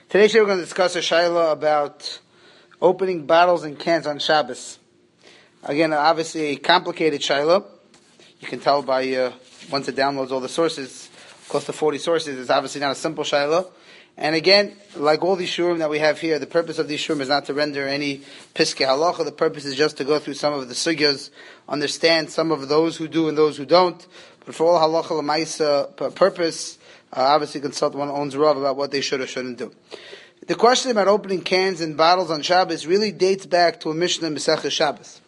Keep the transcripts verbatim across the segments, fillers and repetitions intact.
Today we're going to discuss a shayla about opening bottles and cans on Shabbos. Again, obviously a complicated shayla. You can tell by uh, once it downloads all the sources, close to forty sources. It's obviously not a simple shayla. And again, like all these shurim that we have here, the purpose of these shurim is not to render any piskei halacha. The purpose is just to go through some of the sugyas, understand some of those who do and those who don't. But for all halacha l'maisa purpose, uh, obviously consult one owns Rav about what they should or shouldn't do. The question about opening cans and bottles on Shabbos really dates back to a Mishnah in Masechah Shabbos.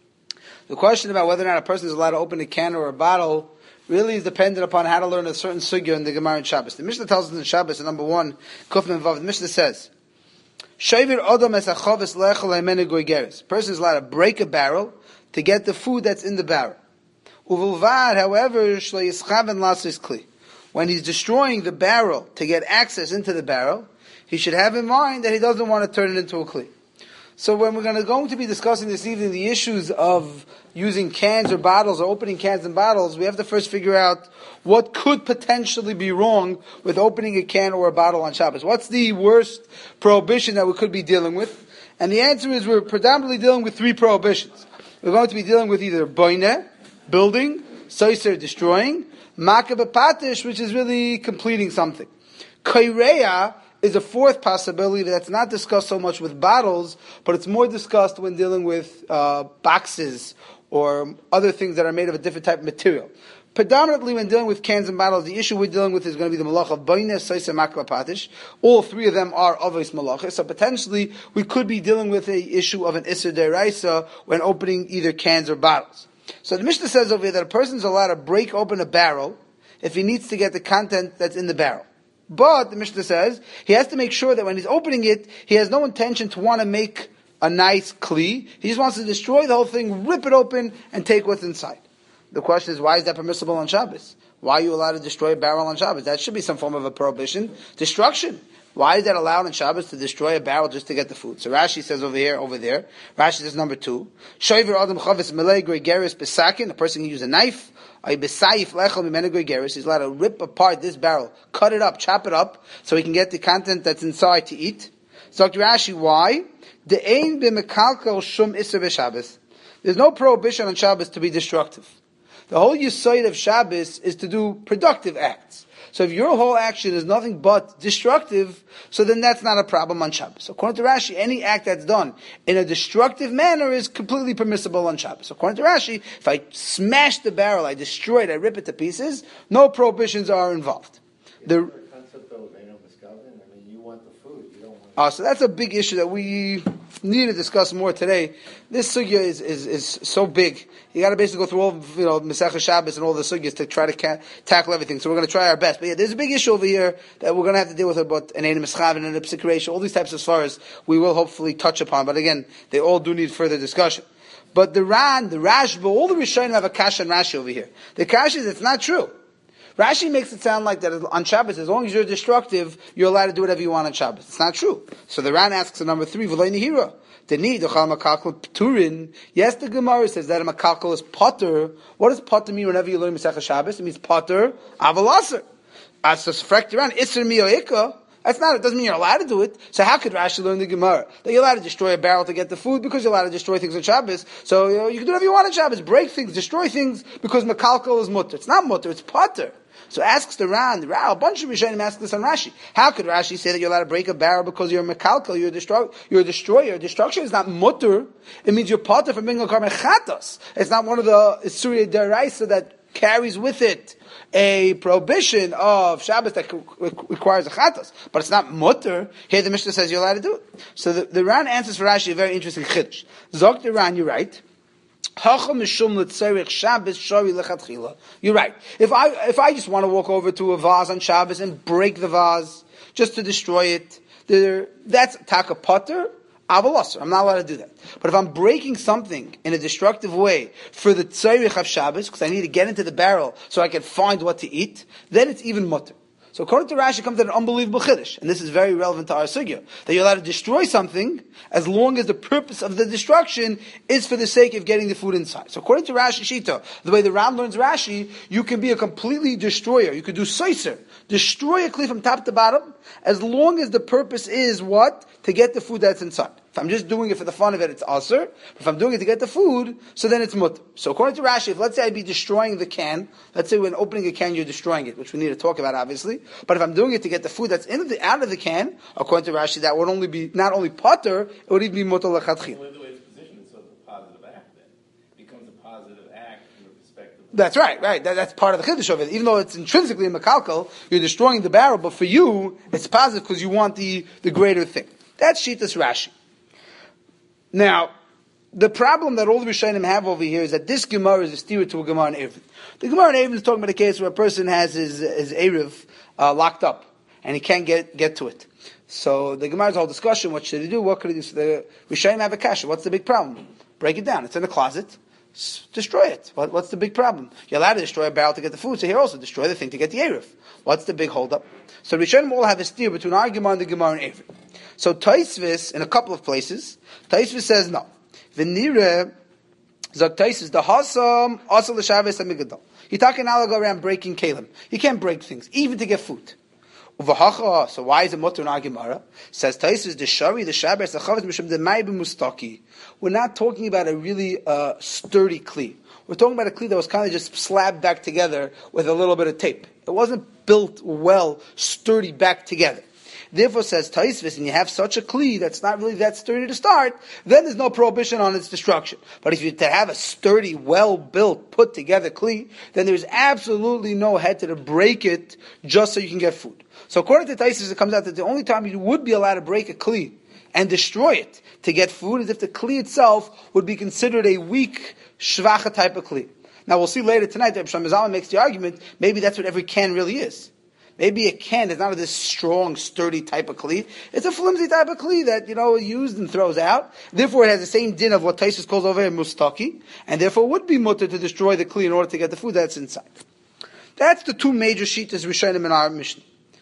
The question about whether or not a person is allowed to open a can or a bottle really is dependent upon how to learn a certain sugya in the Gemara in Shabbos. The Mishnah tells us in Shabbos, in number one, Kufman Vav, the Mishnah says, Shavir Odom es achavis lechel ha'emene goygeres. A person is allowed to break a barrel to get the food that's in the barrel. Uvulvad, however, shlo yischaven lasis kli. When he's destroying the barrel to get access into the barrel, he should have in mind that he doesn't want to turn it into a kli. So when we're going to, going to be discussing this evening the issues of using cans or bottles or opening cans and bottles, we have to first figure out what could potentially be wrong with opening a can or a bottle on Shabbos. What's the worst prohibition that we could be dealing with? And the answer is we're predominantly dealing with three prohibitions. We're going to be dealing with either boineh, building, soiser, destroying, makeh b'patish, which is really completing something. Kaireya is a fourth possibility that's not discussed so much with bottles, but it's more discussed when dealing with uh, boxes or other things that are made of a different type of material. Predominantly when dealing with cans and bottles, the issue we're dealing with is going to be the malach of boineh, soiser, makeh b'patish. All three of them are avos malachas, so potentially we could be dealing with a issue of an isser deraisa when opening either cans or bottles. So the Mishnah says over here that a person is allowed to break open a barrel if he needs to get the content that's in the barrel. But, the Mishnah says, he has to make sure that when he's opening it, he has no intention to want to make a nice kli. He just wants to destroy the whole thing, rip it open, and take what's inside. The question is, why is that permissible on Shabbos? Why are you allowed to destroy a barrel on Shabbos? That should be some form of a prohibition. Destruction. Why is that allowed on Shabbos to destroy a barrel just to get the food? So Rashi says over here, over there. Rashi says number two. Shoiver adam chavis melei gregeris besakin. A person can use a knife. He's allowed to rip apart this barrel, cut it up, chop it up, so he can get the content that's inside to eat. So Rashi, why? There's no prohibition on Shabbos to be destructive. The whole yesod of Shabbos is to do productive acts. So if your whole action is nothing but destructive, so then that's not a problem on Shabbos. According to Rashi, any act that's done in a destructive manner is completely permissible on Shabbos. According to Rashi, if I smash the barrel, I destroy it, I rip it to pieces, no prohibitions are involved. The Uh, so that's a big issue that we need to discuss more today. This sugya is, is, is so big. You got to basically go through all, you know, Masechah Shabbos and all the sugyas to try to ca- tackle everything. So we're going to try our best. But yeah, there's a big issue over here that we're going to have to deal with about an Einim Eschavin and a Psik ratio, all these types of svaras we will hopefully touch upon. But again, they all do need further discussion. But the Ran, the Rashba, all the Rishonim have a kasha and Rashi over here. The kasha is it's not true. Rashi makes it sound like that on Shabbos, as long as you're destructive, you're allowed to do whatever you want on Shabbos. It's not true. So the Ran asks in number three, V'loi nihira. The need, Turin. Yes, the Gemara says that a makalkal is potter. What does potter mean whenever you learn Masechah Shabbos? It means potter, avalaser. As a frekt around, isser miyoika. That's not, it doesn't mean you're allowed to do it. So how could Rashi learn the Gemara? That you're allowed to destroy a barrel to get the food because you're allowed to destroy things on Shabbos. So, you know, you can do whatever you want on Shabbos. Break things, destroy things because makalkal is mutter. It's not mutter, it's potter. So asks the Ran, the Ran, a bunch of Rishonim ask this on Rashi. How could Rashi say that you're allowed to break a barrel because you're a mekalkal, you're a destroyer, you're a destroyer? Destruction is not mutter. It means you're potter from being a karmen chatos. It's not one of the Isurei deraisa that carries with it a prohibition of Shabbos that requires a chatos. But it's not mutter. Here the Mishnah says you're allowed to do it. So the, the Ran answers for Rashi a very interesting chiddush. Zok the Ran, you're right. You're right. If I if I just want to walk over to a vase on Shabbos and break the vase just to destroy it, there, that's taka potter, avalasser. I'm not allowed to do that. But if I'm breaking something in a destructive way for the tzarich of Shabbos, because I need to get into the barrel so I can find what to eat, then it's even mutter. So according to Rashi, it comes to an unbelievable chiddush, and this is very relevant to our sugya, that you're allowed to destroy something as long as the purpose of the destruction is for the sake of getting the food inside. So according to Rashi Shita, the way the Ram learns Rashi, you can be a completely destroyer. You could do soiser, destroy a kli from top to bottom, as long as the purpose is what? To get the food that's inside. If I'm just doing it for the fun of it, it's aser. If I'm doing it to get the food, so then it's mutter. So according to Rashi, if let's say I'd be destroying the can, let's say when opening a can you're destroying it, which we need to talk about obviously, but if I'm doing it to get the food that's in the, out of the can, according to Rashi, that would only be, not only potter, it would even be mutter lechatchil. The way it's positioned is sort of a positive act then. It becomes a positive act from the perspective. That's right, right. That, that's part of the chiddush of it. Even though it's intrinsically a mekalkal, you're destroying the barrel, but for you, it's positive because you want the, the greater thing. That's Shitas Rashi. Now, the problem that all the Rishonim have over here is that this Gemara is a steer to a Gemara in Erev. The Gemara in Erev is talking about a case where a person has his, his Erev uh, locked up, and he can't get, get to it. So the Gemara's whole discussion, what should he do, what could he do? So the Rishonim have a kasha. What's the big problem? Break it down. It's in the closet. S- destroy it. What, what's the big problem? You're allowed to destroy a barrel to get the food, so here also destroy the thing to get the Erev. What's the big holdup? So Rishonim all have a steer between our Gemara and the Gemara in Erev. So Taisvis, in a couple of places, Taisvis says no. V'nire, Zok Taisvis, the Hasam, Asal L'Shabbos HaMigadol. You're talking now go around breaking kalim. You can't break things, even to get food. Uvahacha, so why is it mutter in our Gemara? Says Taisvis, the Shari, the Shabbos, the Chavetz, Mishum, the Mai b'Mustaki. We're not talking about a really uh, sturdy kli. We're talking about a kli that was kind of just slabbed back together with a little bit of tape. It wasn't built well, sturdy back together. Therefore, says Taisvis, and you have such a kli that's not really that sturdy to start, then there's no prohibition on its destruction. But if you to have a sturdy, well-built, put-together kli, then there's absolutely no head to break it just so you can get food. So according to Taisvis, it comes out that the only time you would be allowed to break a kli and destroy it to get food is if the kli itself would be considered a weak, shvacha type of kli. Now we'll see later tonight that Shlomo Zalman makes the argument, maybe that's what every can really is. Maybe a can is not this strong, sturdy type of kli. It's a flimsy type of kli that, you know, used and throws out. Therefore, it has the same din of what Taisus calls over here mustaki, and therefore would be mutter to destroy the kli in order to get the food that's inside. That's the two major shitas Rishonim in our Mishnah.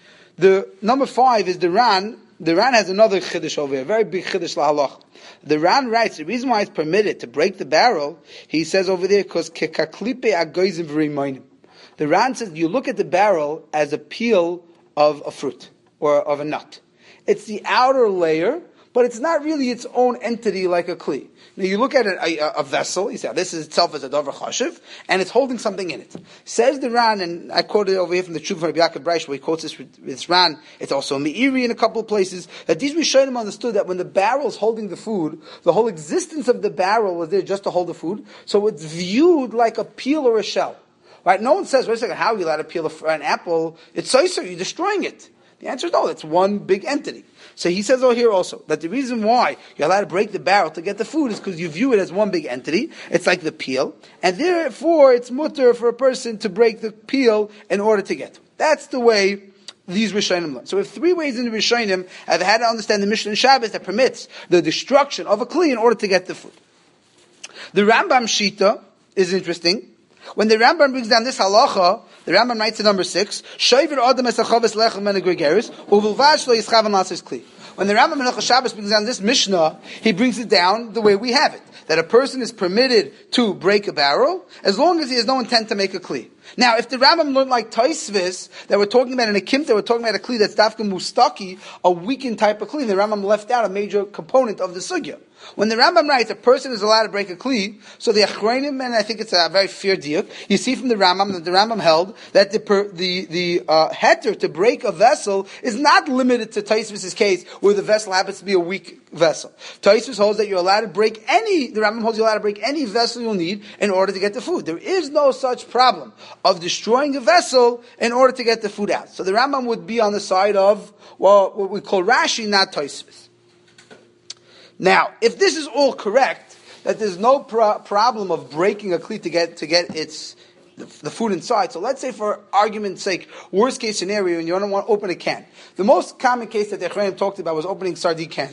The number five is the Ran. The Ran has another chiddush over here, a very big chiddush lahalach. The Ran writes, the reason why it's permitted to break the barrel, he says over there, because kekaklipe agoizim v'rimoinim. The Ran says you look at the barrel as a peel of a fruit or of a nut. It's the outer layer, but it's not really its own entity like a kli. Now you look at a, a, a vessel, you say, this is itself as a davar chashiv, and it's holding something in it. Says the Ran, and I quoted over here from the Tshuva from Rabbi Yaakov Breish, where he quotes this with this Ran, it's also Meiri in a couple of places, that these Rishonim understood that when the barrel is holding the food, the whole existence of the barrel was there just to hold the food, so it's viewed like a peel or a shell. Right? No one says, wait a second, how are you allowed to peel an apple? It's so you're destroying it. The answer is no, it's one big entity. So he says over here also, that the reason why you're allowed to break the barrel to get the food is because you view it as one big entity. It's like the peel. And therefore, it's mutter for a person to break the peel in order to get it. That's the way these Rishonim learn. So we have three ways in the Rishonim have had to understand the Mishnah in Shabbos that permits the destruction of a kli in order to get the food. The Rambam Shita is interesting. When the Rambam brings down this halacha, the Rambam writes in number six, Shoiver Adam es achaves lechem men agregaris, uvulvash lo yischav an lasis kli. When the Rambam in Hilchos Shabbos brings down this Mishnah, he brings it down the way we have it. That a person is permitted to break a barrel, as long as he has no intent to make a kli. Now, if the Rambam learned like Taisvis, that we're talking about in a kimta, we're talking about a kli that's dafka mustaki, a weakened type of kli, the Rambam left out a major component of the sugya. When the Rambam writes a person is allowed to break a kli, so the Achronim, and I think it's a very fair diuk, you see from the Rambam that the Rambam held that the per, the the uh, heter to break a vessel is not limited to Taisvis' case where the vessel happens to be a weak vessel. Taisvis holds that you're allowed to break any, the Rambam holds you're allowed to break any vessel you'll need in order to get the food. There is no such problem of destroying a vessel in order to get the food out. So the Rambam would be on the side of, well, what we call Rashi, not Taisvis. Now, if this is all correct, that there's no pro- problem of breaking a kli to get to get its the, the food inside. So let's say, for argument's sake, worst case scenario, and you don't want to open a can. The most common case that the Echraim talked about was opening sardine cans.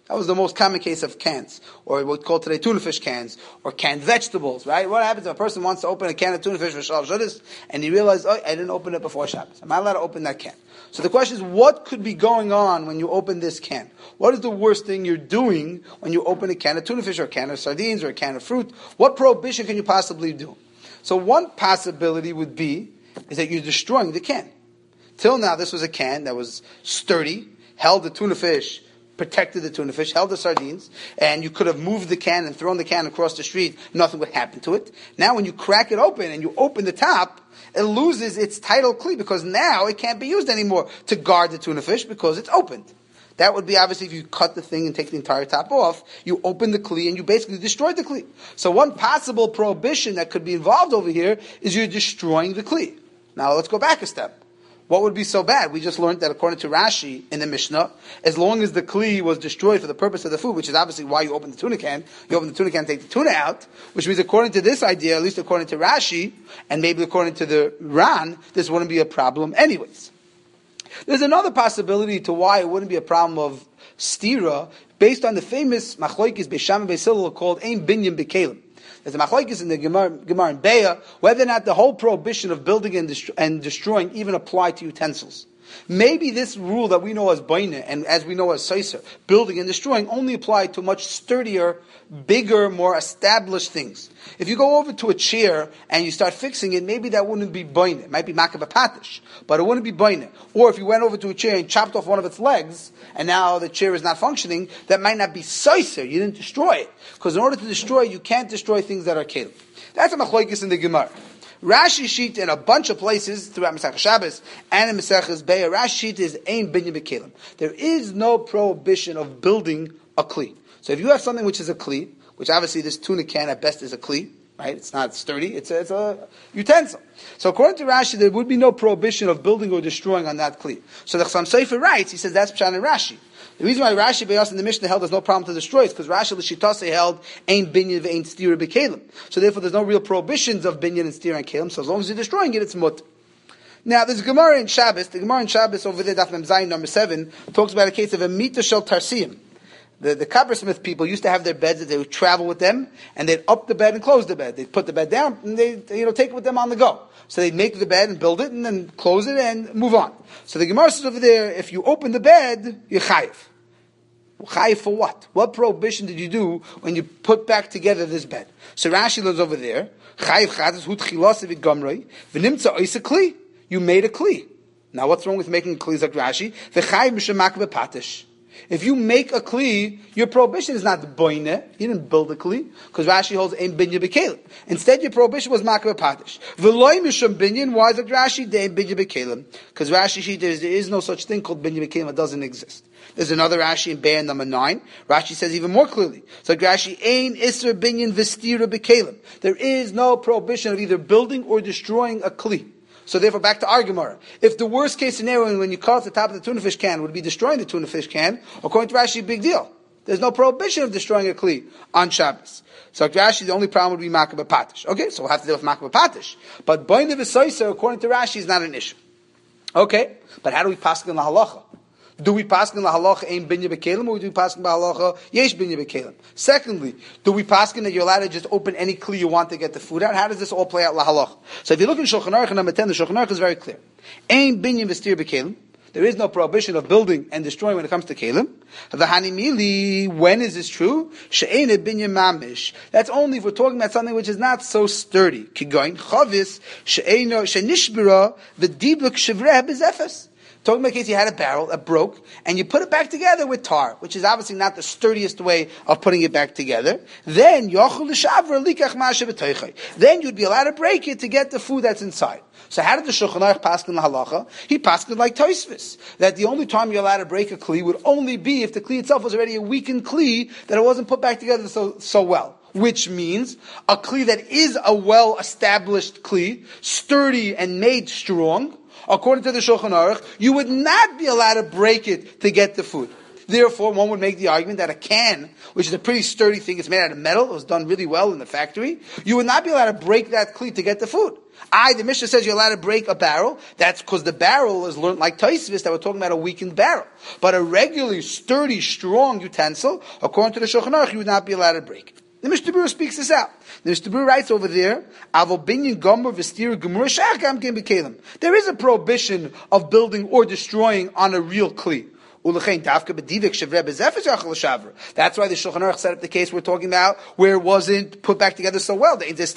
That was the most common case of cans, or what we call today tuna fish cans, or canned vegetables, right? What happens if a person wants to open a can of tuna fish for Shalav Shudis, and he realizes, oh, I didn't open it before Shabbos. Am I allowed to open that can? So the question is, what could be going on when you open this can? What is the worst thing you're doing when you open a can of tuna fish, or a can of sardines, or a can of fruit? What prohibition can you possibly do? So one possibility would be, is that you're destroying the can. Till now, this was a can that was sturdy, held the tuna fish, protected the tuna fish, held the sardines, and you could have moved the can and thrown the can across the street, nothing would happen to it. Now when you crack it open and you open the top, it loses its title kli, because now it can't be used anymore to guard the tuna fish because it's opened. That would be obviously if you cut the thing and take the entire top off, you open the kli and you basically destroyed the kli. So one possible prohibition that could be involved over here is you're destroying the kli. Now let's go back a step. What would be so bad? We just learned that according to Rashi in the Mishnah, as long as the kli was destroyed for the purpose of the food, which is obviously why you open the tuna can, you open the tuna can, take the tuna out, which means according to this idea, at least according to Rashi, and maybe according to the Ran, this wouldn't be a problem anyways. There's another possibility to why it wouldn't be a problem of stira, based on the famous machloikis Beis Shammai Beis Hillel called Ein Binyan B'Kelim. There's a machlokes in the Gemara, Gemara in Beah, whether or not the whole prohibition of building and, dest- and destroying even apply to utensils. Maybe this rule that we know as baina and as we know as seiser, building and destroying, only apply to much sturdier, bigger, more established things. If you go over to a chair and you start fixing it, maybe that wouldn't be baina. It might be makabah patish, but it wouldn't be baina. Or if you went over to a chair and chopped off one of its legs, and now the chair is not functioning, that might not be seiser. You didn't destroy it. Because in order to destroy, you can't destroy things that are kelim. That's a machlokes in the Gemara. Rashi sheet in a bunch of places throughout Masechah Shabbos and in Masechah Beah. Rashi sheet is Ein Binyan B'Kelim. There is no prohibition of building a kli. So if you have something which is a kli, which obviously this tuna can at best is a kli, right? It's not sturdy. It's a, it's a utensil. So according to Rashi, there would be no prohibition of building or destroying on that kli. So the Chassam Sofer writes, he says that's Pshat in Rashi. The reason why Rashi Be'as in the Mishnah held there's no problem to destroy is because Rashi L'Shitase held Ein Binyan Ve'Ein Stira B'Kelim. So therefore there's no real prohibitions of Binyan and Stira and Kelim. So as long as you're destroying it, it's mut. Now there's a Gemara in Shabbos. The Gemara in Shabbos over there, Daf Mem Zayin number seven, talks about a case of a mita shel tarsiyim. The, the coppersmith people used to have their beds that they would travel with them, and they'd up the bed and close the bed. They'd put the bed down, and they'd, you know, take it with them on the go. So they'd make the bed and build it, and then close it and move on. So the Gemara says over there, if you open the bed, you're chayiv. Chayiv for what? What prohibition did you do when you put back together this bed? So Rashi learns over there, chayiv chadis hu tchilasa v'gamrei v'nimtza oisa kli. You made a kli. Now what's wrong with making a kli like Rashi? V'chayiv m'shemak v'patish. If you make a kli, your prohibition is not the boine. You didn't build a kli, because Rashi holds ein binyan b'kelim. Instead, your prohibition was makabeh patish. V'loy mishum binyan. Why is it Rashi de ein binyan b'kelim? Because Rashi there is, there is no such thing called binyan b'kelim. It doesn't exist. There's another Rashi in Be'er number nine. Rashi says even more clearly. So Rashi ein isra binyan v'stira b'kelim. There is no prohibition of either building or destroying a kli. So therefore, back to our Gemara. If the worst case scenario when you cut off the top of the tuna fish can would be destroying the tuna fish can, according to Rashi, big deal. There's no prohibition of destroying a kli on Shabbos. So Rashi, the only problem would be makabeh patish. Okay, so we'll have to deal with makabeh patish. But boine v'soiser, according to Rashi, is not an issue. Okay, but how do we paskin in la halacha? Do we paskin in la halacha ein binyan b'kelim, or do we paskin in la halacha yesh binyan b'kelim? Secondly, do we paskin that you're allowed to just open any kli you want to get the food out? How does this all play out la halacha? So if you look in Shulchan Aruch number ten, the Shulchan Aruch is very clear. Ein binyan v'stir b'kelim. There is no prohibition of building and destroying when it comes to kelim. V'hanimili, when is this true? She'ein binyan mamish. That's only if we're talking about something which is not so sturdy. Kigoin chavis she'eino she'nishbira v'dibuk shevreh b'zefes. Talking about a case you had a barrel that broke, and you put it back together with tar, which is obviously not the sturdiest way of putting it back together. Then yochel l'shavra likach ma'aseh b'toichai. Then you'd be allowed to break it to get the food that's inside. So how did the Shulchan Aruch paskin lahalacha? He paskin like Tosfos, that the only time you're allowed to break a kli would only be if the kli itself was already a weakened kli, that it wasn't put back together so so well. Which means a kli that is a well-established kli, sturdy and made strong. According to the Shulchan Aruch, you would not be allowed to break it to get the food. Therefore, one would make the argument that a can, which is a pretty sturdy thing, it's made out of metal, it was done really well in the factory, you would not be allowed to break that kli to get the food. I, the Mishnah says you're allowed to break a barrel. That's because the barrel is learned like Taisvis, that we're talking about a weakened barrel. But a regularly sturdy, strong utensil, according to the Shulchan Aruch, you would not be allowed to break. The Mishnah Berurah speaks this out. The Mishnah Berurah writes over there, there is a prohibition of building or destroying on a real kli. That's why the Shulchan Aruch set up the case we're talking about where it wasn't put back together so well. But if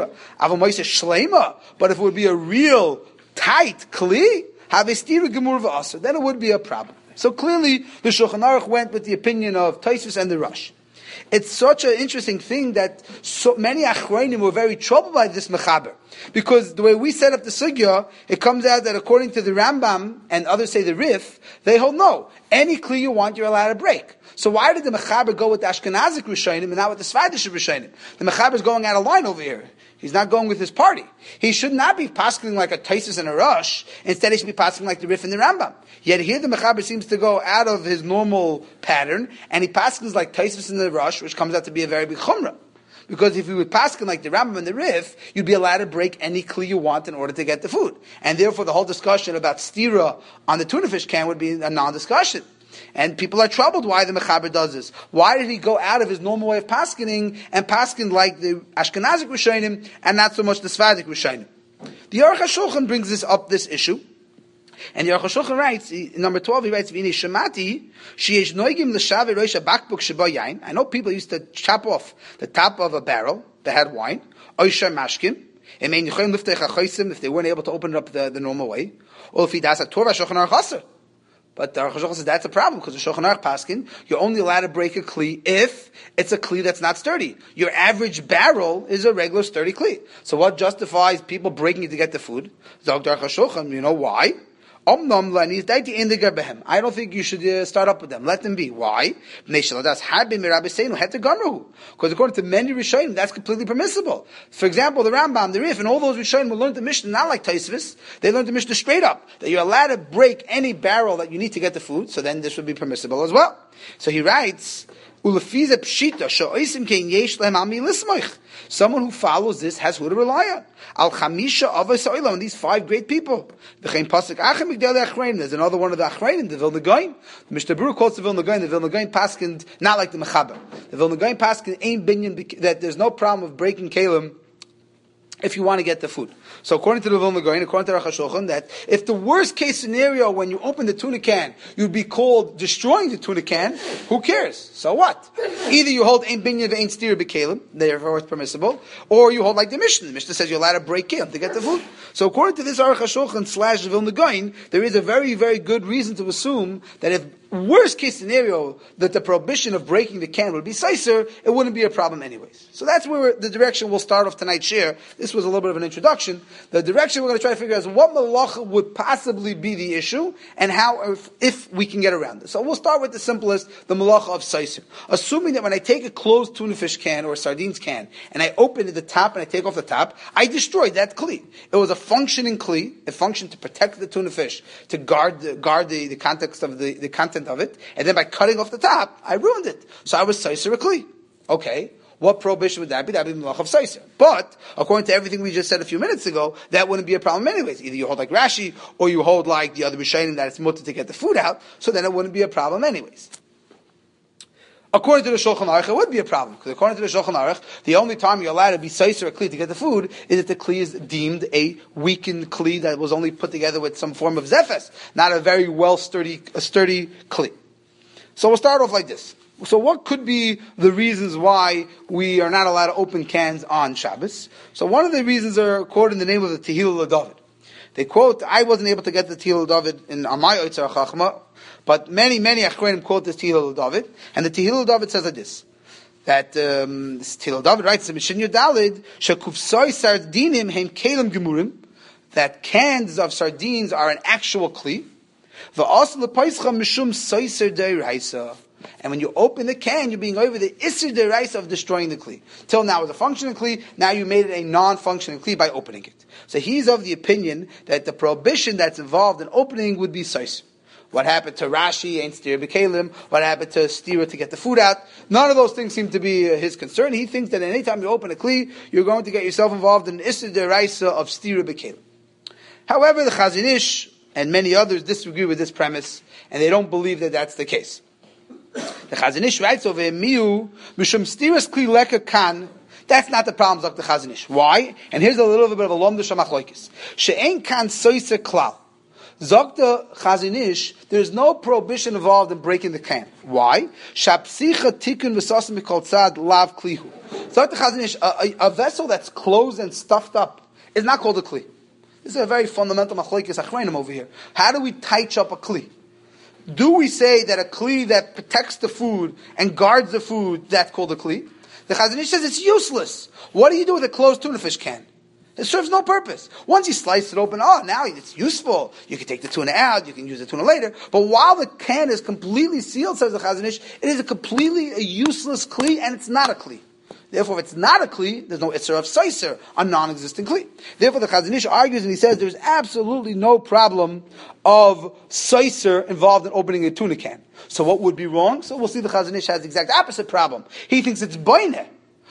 it would be a real tight kli, then it would be a problem. So clearly the Shulchan Aruch went with the opinion of Tosfos and the Rosh. It's such an interesting thing that so many Achrayim were very troubled by this mechaber. Because the way we set up the sugya, it comes out that according to the Rambam, and others say the Rif, they hold no. Any kli you want, you're allowed to break. So why did the mechaber go with the Ashkenazic Rishonim and not with the Sfardish Rishonim? The mechaber is going out of line over here. He's not going with his party. He should not be pasking like a Tosfos and a Rosh. Instead, he should be pasking like the Rif and the Rambam. Yet here the mechaber seems to go out of his normal pattern, and he paskins like Tosfos and the Rosh, which comes out to be a very big chumrah. Because if you would paskin like the Rambam and the Rif, you'd be allowed to break any kli you want in order to get the food. And therefore the whole discussion about stira on the tuna fish can would be a non-discussion. And people are troubled why the mechaber does this. Why did he go out of his normal way of paskining and paskin like the Ashkenazic Rishonim and not so much the Sfardic Rishonim? The Aruch HaShulchan brings this up, this issue. And the Aruch HaShulchan writes, in number twelve, he writes, V'inei Shemati, sheyesh noigim l'shaveh rosh ha'bakbuk sheba yain. I know people used to chop off the top of a barrel that had wine, oisher mashkim, and mean yichoyim liftei chachosim if they weren't able to open it up the, the normal way, or if he does a torah Shulchan Aruch chaser. But the Aruch HaShulchan says that's a problem, because the Shulchan Aruch paskin, you're only allowed to break a kli if it's a kli that's not sturdy. Your average barrel is a regular sturdy kli. So what justifies people breaking it to get the food? Zog the Aruch HaShulchan, you know why? I don't think you should uh, start up with them. Let them be. Why? Because according to many Rishonim, that's completely permissible. For example, the Rambam, the Rif, and all those Rishonim will learn the Mishnah not like Tosfos. They learned the Mishnah straight up that you're allowed to break any barrel that you need to get the food. So then this would be permissible as well. So he writes, someone who follows this has who to rely on. Al Chamisha Avos Ha'olam, these five great people. There's another one of the Achrayim, the Vilna Gaon. The Mishnah Berurah quotes the Vilna Gaon. The Vilna Gaon paskin not like the Mechaber. The Vilna Gaon paskin ain't binyan that there's no problem of breaking kalim if you want to get the food. So according to the Vilna Gaon, according to Aruch HaShulchan, that if the worst case scenario when you open the tuna can, you'd be called destroying the tuna can, who cares? So what? Either you hold ein binyan ve'ein stira b'kelim, therefore it's permissible, or you hold like the Mishnah. The Mishnah says you're allowed to break kelim to get the food. So according to this Aruch HaShulchan slash the Vilna Gaon, there is a very, very good reason to assume that if worst case scenario that the prohibition of breaking the can would be seiser, it wouldn't be a problem anyways. So that's where the direction we'll start off tonight's share. This was a little bit of an introduction. The direction we're going to try to figure out is what malacha would possibly be the issue and how, if, if we can get around this. So we'll start with the simplest, the malacha of seiser. Assuming that when I take a closed tuna fish can or a sardines can and I open at the top and I take off the top, I destroyed that kli. It was a functioning kli. It functioned to protect the tuna fish, to guard the, guard the, the context of the, the content of it, and then by cutting off the top, I ruined it. So I was seiser a kli. Okay, what prohibition would that be? That would be malach of seiser. But according to everything we just said a few minutes ago, that wouldn't be a problem anyways. Either you hold like Rashi, or you hold like the other Rishonim that it's mutter to get the food out, so then it wouldn't be a problem anyways. According to the Shulchan Aruch, it would be a problem, because according to the Shulchan Aruch, the only time you're allowed to be seiser a kli to get the food is if the kli is deemed a weakened kli that was only put together with some form of zefes, not a very well sturdy, a sturdy kli. So we'll start off like this. So what could be the reasons why we are not allowed to open cans on Shabbos? So one of the reasons are quoted in the name of the Tehillah David. They quote, I wasn't able to get the Tehillah David in my Oitzar Chachma, but many, many Achronim quote this Tehillah David, and the Tehillah David says like this, that um, this Tehillah David writes, Mishin Yudalid, Shekufsoi Sardinim Heim Kelim Gemurim, that cans of sardines are an actual kli, V'asl Paischa Mishum Seiser Deiraisa. And when you open the can, you're being over the Isser Deiraisa of destroying the kli. Till now it was a functioning kli, now you made it a non-functioning kli by opening it. So he's of the opinion that the prohibition that's involved in opening would be seiser. What happened to Rashi ain't stira b'kelim. What happened to stira to get the food out? None of those things seem to be uh, his concern. He thinks that anytime you open a kli, you're going to get yourself involved in issa deraisa of stira b'kelim. However, the Chazon Ish and many others disagree with this premise, and they don't believe that that's the case. The Chazon Ish writes over here, Miu, Mishum Stiras Kli Leka Kan. That's not the problem, Zok the Chazon Ish. Why? And here's a little bit of a lom d'shamach loikis. She'en kan soise klal. Zok the Chazon Ish, there's no prohibition involved in breaking the can. Why? Shapsicha tikun v'sasim mikol tzad lav klihu. Zok the Chazon Ish, a, a, a vessel that's closed and stuffed up is not called a kli. This is a very fundamental machlokes achreinim over here. How do we tighten up a kli? Do we say that a kli that protects the food and guards the food, that's called a kli? The Chazon Ish says it's useless. What do you do with a closed tuna fish can? It serves no purpose. Once you slice it open, oh, now it's useful. You can take the tuna out, you can use the tuna later. But while the can is completely sealed, says the Chazon Ish, it is a completely a useless kli, and it's not a kli. Therefore, if it's not a kli, there's no isser of seiser, a non-existent kli. Therefore, the Chazon Ish argues and he says there's absolutely no problem of seiser involved in opening a tuna can. So what would be wrong? So we'll see the Chazon Ish has the exact opposite problem. He thinks it's baineh.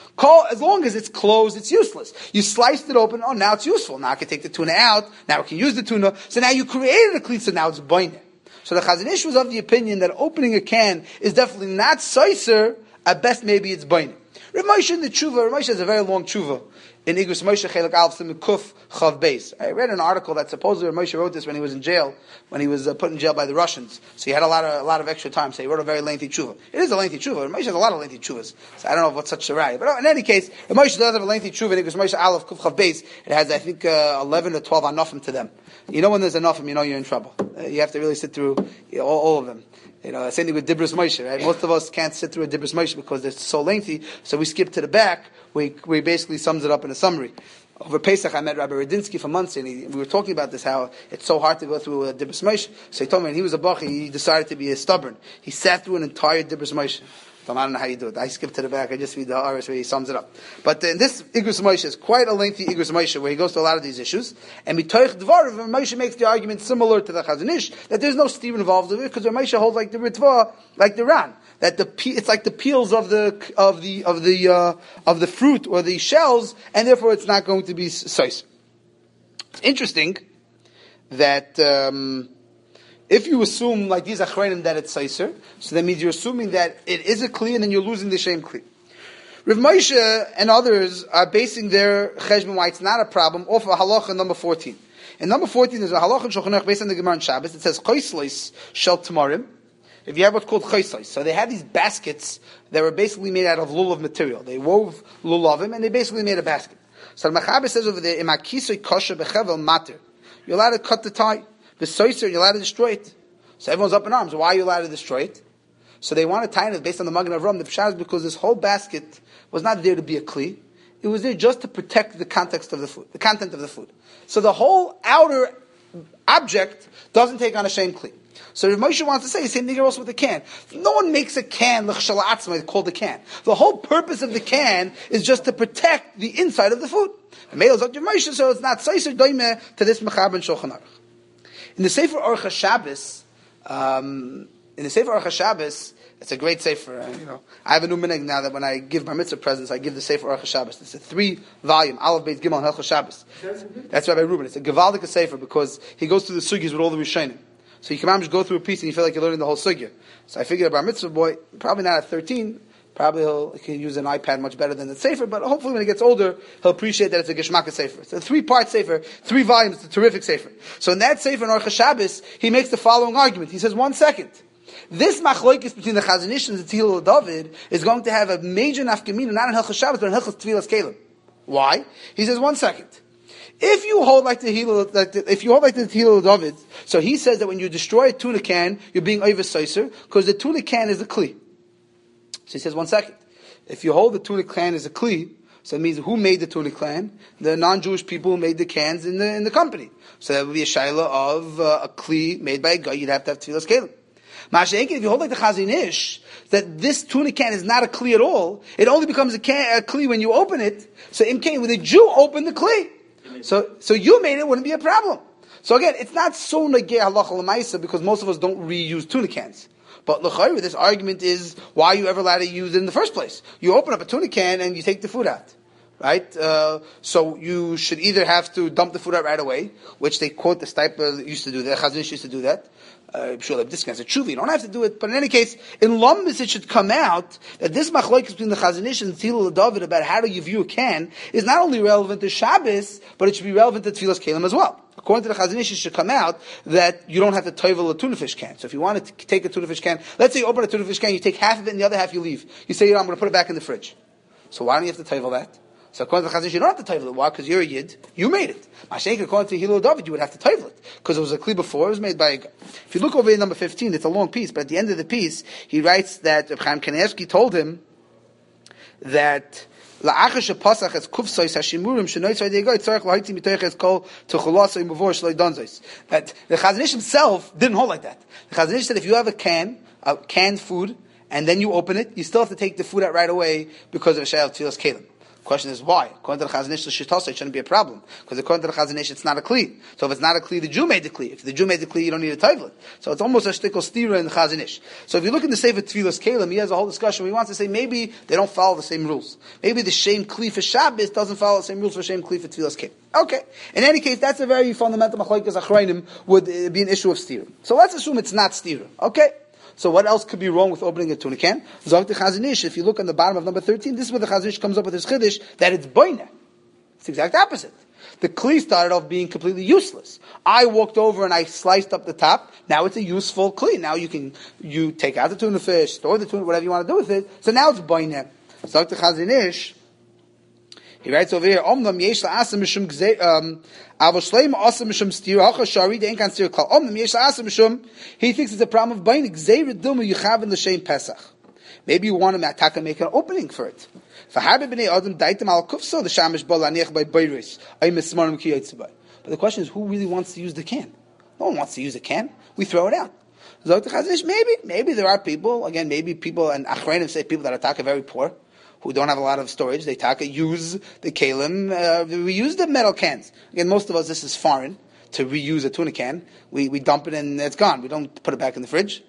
As long as it's closed, it's useless. You sliced it open, oh, now it's useful. Now I can take the tuna out, now I can use the tuna. So now you created a kli, so now it's baineh. So the Chazon Ish was of the opinion that opening a can is definitely not seiser, at best maybe it's baineh. Rav Moshe in the tshuva, Rav Moshe has a very long tshuva in Igus Moshe Chelek Alf Sim Kuf Chav Beis. I read an article that supposedly Rav Moshe wrote this when he was in jail, when he was uh, put in jail by the Russians. So he had a lot of a lot of extra time. So he wrote a very lengthy tshuva. It is a lengthy tshuva. Rav Moshe has a lot of lengthy tshuvas. So I don't know what's such a right. But in any case, Rav Moshe does have a lengthy tshuva in Igus Moshe Alf Kuf Chav Beis. It has I think uh, eleven or twelve anofim to them. You know when there's anofim, you know you're in trouble. Uh, you have to really sit through you know, all, all of them. You know, same thing with Dibros Moshe, right? Most of us can't sit through a Dibros Moshe because it's so lengthy, so we skip to the back, we we basically sums it up in a summary. Over Pesach, I met Rabbi Radinsky from Muncie, and he, we were talking about this, how it's so hard to go through a Dibros Moshe. So he told me when he was a Bachi, he decided to be stubborn. He sat through an entire Dibros Moshe. I don't know how you do it. I skip to the back. I just read the Aris where he sums it up. But in this Igus Moshe is quite a lengthy Igus Moshe where he goes to a lot of these issues. And Mitoich Dvar, Moshe makes the argument similar to the Chazon Ish that there's no steam involved in it because Moshe holds like the Ritva, like the Ran, that the it's like the peels of the of the of the uh, of the fruit or the shells, and therefore it's not going to be sois. It's interesting that. Um, If you assume, like these achreinim, that it's seiser, so that means you're assuming that it is a kli, and then you're losing the shem kli. Rav Moshe and others are basing their cheshbon why it's not a problem off of halacha number fourteen. In number fourteen, there's a halacha in Shulchan Aruch based on the Gemara on Shabbos. It says choisleis shel tamarim. If you have what's called choisleis, so they had these baskets that were basically made out of lulav material. They wove lulavim, and they basically made a basket. So the Mechaber says over there, "Imakisoi kosher bechevel mater." You're allowed to cut the tie. The soiser, you're allowed to destroy it. So everyone's up in arms. Why are you allowed to destroy it? So they want to tie it based on the Magen Avram. The pshat is because this whole basket was not there to be a kli. It was there just to protect the context of the food, the content of the food. So the whole outer object doesn't take on a shame kli. So Rav Moshe wants to say the same thing also with the can. No one makes a can l'chshala atzma called a can. The whole purpose of the can is just to protect the inside of the food. So it's not seiser doime to this mechaber and Shulchan Aruch. In the Sefer Orcha Shabbos, um, in the Sefer Orcha Shabbos, it's a great Sefer. Uh, you know, I have a new minhag now that when I give my mitzvah presents, I give the Sefer Orcha Shabbos. It's a three-volume, Aleph Beit Gimel Helcha Shabbos. That's Rabbi Reuben. It's a Gevaldik Sefer because he goes through the sugyas with all the Rishonim. So you can just go through a piece and you feel like you're learning the whole sugya. So I figured about mitzvah boy, probably not at thirteen, probably he'll, he can use an iPad much better than the Sefer, but hopefully when he gets older, he'll appreciate that it's a Geshmaka Sefer. It's a three-part Sefer, three volumes, it's a terrific Sefer. So in that Sefer, in Orcha Shabbos, he makes the following argument. He says, one second. This machloikis between the Chazon Ish and the Tehillah of David is going to have a major nafkamina, not in Hilchos Shabbos, but in Hilchos Tfilas Kelim. Why? He says, one second. If you hold like the Tehillah, like the, if you hold like the Tehillah of David, so he says that when you destroy a tuna can, you're being over seiser, because the tuna can is a kli. So he says, one second. If you hold the tuna can as a kli, so it means who made the tuna can? The non-Jewish people who made the cans in the in the company. So that would be a shaila of uh, a kli made by a guy. You'd have to have tefillas kelim. Ma'ashenkin, if you hold like the Chazon Ish, that this tuna can is not a kli at all, it only becomes a, can, a kli when you open it. So in case when the Jew opened the kli, so so you made it, wouldn't be a problem. So again, it's not so negay halacha l'maisa because most of us don't reuse tuna cans. But l'chayr, this argument is, why are you ever allowed to use it in the first place? You open up a tuna can and you take the food out. Right? Uh, so you should either have to dump the food out right away, which they quote the Stipler used to do that, Chazon Ish used to do that. Uh, I'm sure they have discounts. It's true, you don't have to do it. But in any case, in Lumbus it should come out that this machlokes between the Chazon Ish and Tefillah David about how do you view a can is not only relevant to Shabbos, but it should be relevant to Tefillas Kelim as well. According to the Chazon Ish, it should come out that you don't have to toivel a tuna fish can. So if you want to take a tuna fish can, let's say you open a tuna fish can, you take half of it and the other half you leave. You say, you know, I'm going to put it back in the fridge. So why don't you have to toivel that? So according to the Chazon Ish, you don't have to toivel it. Why? Because you're a yid. You made it. Mashenk, according to Hillel David, you would have to toivel it. Because it was a kli before, it was made by a guy. If you look over in number fifteen, it's a long piece, but at the end of the piece, he writes that Reb Chaim Kanievsky told him that la'achar shepasach es kufsois hashimurim shenois v'degoy tzarech lahitzi mitoich es kol tuchulasoi muvor shloi donzois. That the Chazon Ish himself didn't hold like that. The Chazon Ish said if you have a can, a canned food, and then you open it, you still have to take the food out right away because of a shayal tefillas kelim. Question is why? According to the Chazon Ish, the Shitasa, it shouldn't be a problem. Because according to the Chazon Ish, it's not a kli. So if it's not a kli, the Jew made the kli. If the Jew made the kli, you don't need a toilet. So it's almost a shtickle stira in the Chazon Ish. So if you look in the Sefer Tfilas Kelim, he has a whole discussion where he wants to say maybe they don't follow the same rules. Maybe the same kli for Shabbos doesn't follow the same rules for same kli for Tfilas Kelim. Okay. In any case, that's a very fundamental machlokes achrayim would uh, be an issue of stira. So let's assume it's not stira. Okay. So what else could be wrong with opening a tuna can? Zog the Chazon Ish, if you look on the bottom of number thirteen, this is where the Chazon Ish comes up with his chiddush, that it's boina. It's the exact opposite. The kli started off being completely useless. I walked over and I sliced up the top. Now it's a useful kli. Now you can, you take out the tuna fish, store the tuna, whatever you want to do with it. So now it's boina. Zog the Chazon Ish, he writes over here, Omnam yesh la'asa mishum gzei, um, Avo shleim asa mishum stir, hacha shari, de enkan stir klal. Omnam yesh la'asa mishum, he thinks it's a problem of bainik, gzei redilmu yuchav in l'shem Pesach. Maybe you want to ataka make an opening for it. V'harbe b'nei adam daitem al kufso, the shamish bol aniach by bayris, ay mismarim ki yitzubay. But the question is, who really wants to use the can? No one wants to use a can. We throw it out. Zog the Chazon Ish, maybe, maybe there are people, again, maybe people, and achrayim say people that are taka very poor, who don't have a lot of storage, they taka use the kalim, uh, reuse the metal cans. Again, most of us, this is foreign, to reuse a tuna can. We we dump it and it's gone. We don't put it back in the fridge.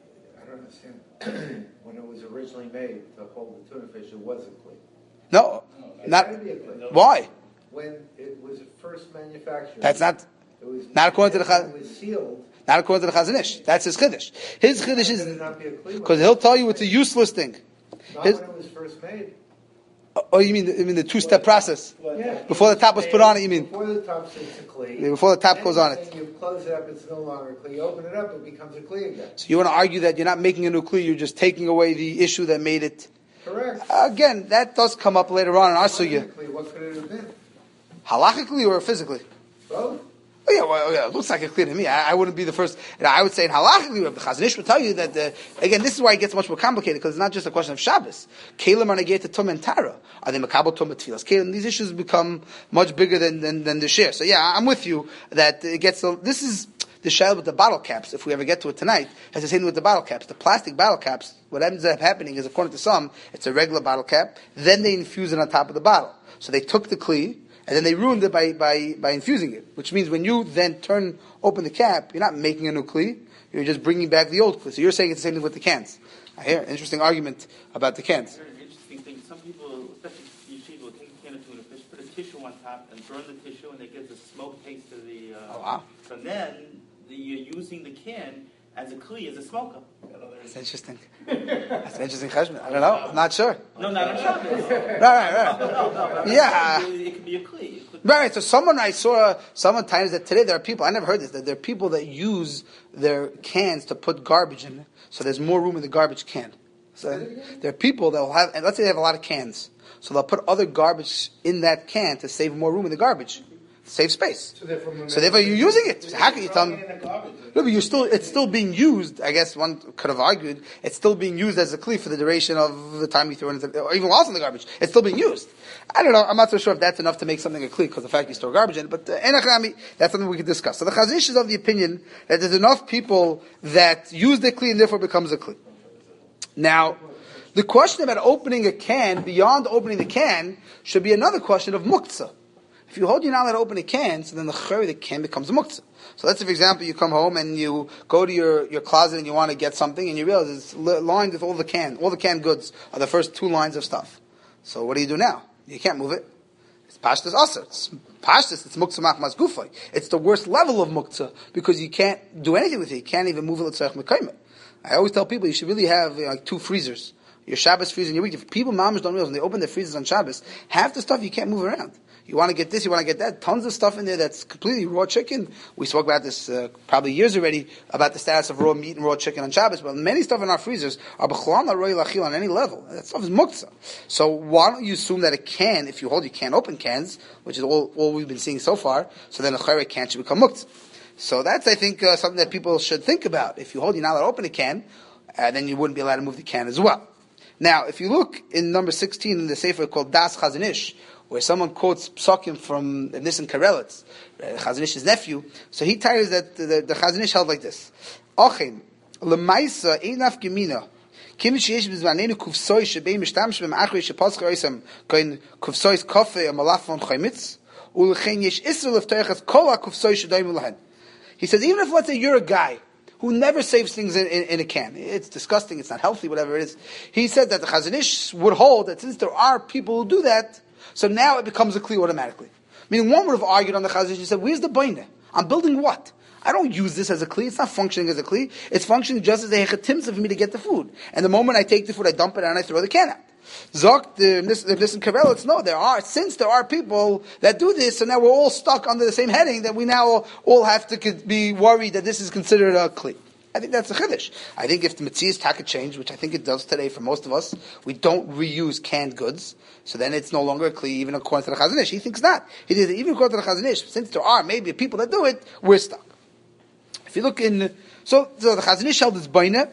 I don't understand. When it was originally made to hold the tuna fish, it wasn't clean. No, It not, had to be a clean. why? When it was first manufactured, That's not, it was not according to the Chaz- it was sealed. not according to the Chazon Ish. That's his chiddush. His chiddush Could it is, not be a clean one? because he'll tell you it's a useless thing. Not His, when it was first made. oh, you mean, the, you mean the two-step process? Yeah. Before the top was put on it, you mean? Before the top sits a clee. Yeah, before the top Then goes on it. You close it up, it's no longer a clee. You open it up, it becomes a clee again. So you want to argue that you're not making a new kli, you're just taking away the issue that made it. Correct. Again, that does come up later on in our sugya. Technically, what could it have been? Halachically or physically? Both. Oh yeah, well, yeah, it looks like a clear to me. I, I wouldn't be the first. You know, I would say in halachically, the Chazon Ish would tell you that. The, again, this is why it gets much more complicated because it's not just a question of Shabbos. Kalim are negated tum and tara. Are they makabel tum and tefillas? Kalim. These issues become much bigger than, than than the share. So yeah, I'm with you that it gets. A, this is the shayla with the bottle caps. If we ever get to it tonight, has the same with the bottle caps. The plastic bottle caps. What ends up happening is, according to some, it's a regular bottle cap. Then they infuse it on top of the bottle. So they took the kli. And then they ruined it by, by, by infusing it. Which means when you then turn, open the cap, you're not making a new kli, you're just bringing back the old kli. So you're saying it's the same thing with the cans. I hear an interesting argument about the cans. Very interesting thing. Some people, especially yeshiva, will take a can of tuna fish, put a tissue on top, and burn the tissue, and it gives a smoke taste to the... Uh, Oh, wow. So then, the, you're using the can as a kli, as a smoker. That's interesting. That's an interesting cheshbon. I don't know. I'm not sure. No, not on Shabbos. Right, right, right. No, no, no. Yeah. It, it could be a kli. It could Right, so someone I saw, someone times that today there are people, I never heard this, that there are people that use their cans to put garbage in, so there's more room in the garbage can. So there are people that will have, and let's say they have a lot of cans, so they'll put other garbage in that can to save more room in the garbage. Save space. So therefore, So therefore you're using it. How can you tell me? No, but you're still, it's still being used, I guess one could have argued, it's still being used as a kli for the duration of the time you throw it in, or even while it's in the garbage. It's still being used. I don't know, I'm not so sure if that's enough to make something a kli, because the fact you store garbage in it, but uh, enachami, that's something we could discuss. So the Chazon Ish is of the opinion that there's enough people that use the kli and therefore becomes a kli. Now, the question about opening a can, beyond opening the can, should be another question of muktzah. If you hold, you're not allowed to open a can, so then the chayr, the can becomes a muktzah. So let's say, for example, you come home and you go to your, your closet and you want to get something, and you realize it's li- lined with all the can, all the canned goods are the first two lines of stuff. So what do you do now? You can't move it. It's pashtas aser. It's pashtas. It's muktzah machmas gufay. It's the worst level of muktzah because you can't do anything with it. You can't even move it l'tzarech mekaymet. I always tell people you should really have you know, like two freezers. Your Shabbos freezer and your week. If people mamash don't realize when they open their freezers on Shabbos, half the stuff you can't move around. You want to get this, you want to get that. Tons of stuff in there that's completely raw chicken. We spoke about this uh, probably years already about the status of raw meat and raw chicken on Shabbos. But many stuff in our freezers are b'chlam not roy lachil on any level. That stuff is muktzah. So why don't you assume that a can, if you hold, you can't open cans, which is all, all we've been seeing so far. So then a chayre can should become muktzah. So that's, I think, uh, something that people should think about. If you hold, you're not allowed to open a can, uh, then you wouldn't be allowed to move the can as well. Now, if you look in number sixteen in the Sefer called Das Chazon Ish, where someone quotes psakim from Nissen Karelitz, Chazon Ish's nephew, so he tells that the, the, the Chazon Ish held like this: Ochem lemaisa einaf gemina kim sheyesh bizmanenu kufsoy shebei mishtamsh b'ma'achrei shepaschar oisam koin kufsoy's kofe a malafon chaymitz ulchen yesh isra leftoyachas kol ha-kufsoy shedayim ulahen. He says, even if, let's say, you're a guy who never saves things in, in, in a can. It's disgusting, it's not healthy, whatever it is. He said that the Chazon Ish would hold that since there are people who do that, so now it becomes a kli automatically. Meaning one would have argued on the Chazon Ish and said, where's the baina? I'm building what? I don't use this as a kli. It's not functioning as a kli. It's functioning just as a hechatimsa for me to get the food. And the moment I take the food, I dump it and I throw the can out. Zok, the Nissen Karelitz, no, there are, since there are people that do this, so now we're all stuck under the same heading that we now all, all have to be worried that this is considered a kli. I think that's a chiddush. I think if the Metzias taka change, which I think it does today for most of us, we don't reuse canned goods, so then it's no longer a kli, even according to the Chazon Ish. He thinks not. He says even according to the Chazon Ish, since there are maybe people that do it, we're stuck. If you look in, so, so the Chazon Ish held is baina,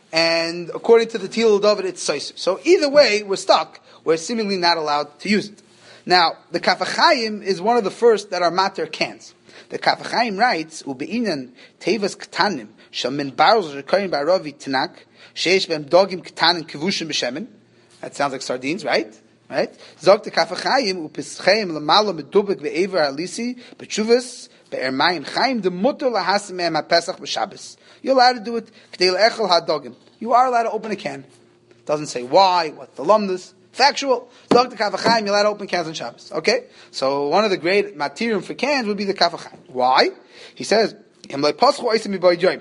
and according to the Tilul David, it's Saiser. So either way, we're stuck. We're seemingly not allowed to use it. Now, the Kaf HaChaim is one of the first that are mater cans. The Kaf HaChaim writes, Ube'inan tevas ketanim shal min barrels rekoyin ba'aravi tanak sheish b'em dogim ketanim kevushim b'shemen. That sounds like sardines, right? Right? Zog the Kaf HaChaim u'pischeim l'mala medubek ve'ever halisi b'tshuvas be'ermayim chaim de mutter lahasim me'em ha'pesach b'shabbos. You're allowed to do it. K'dei l'echel ha'dogim. You are allowed to open a can. It doesn't say why, what the lumdus. Factual. Zog the Kaf HaChaim, you're allowed to open cans on Shabbos. Okay? So one of the great material for cans would be the Kaf HaChaim. Why? He says, Every pasuk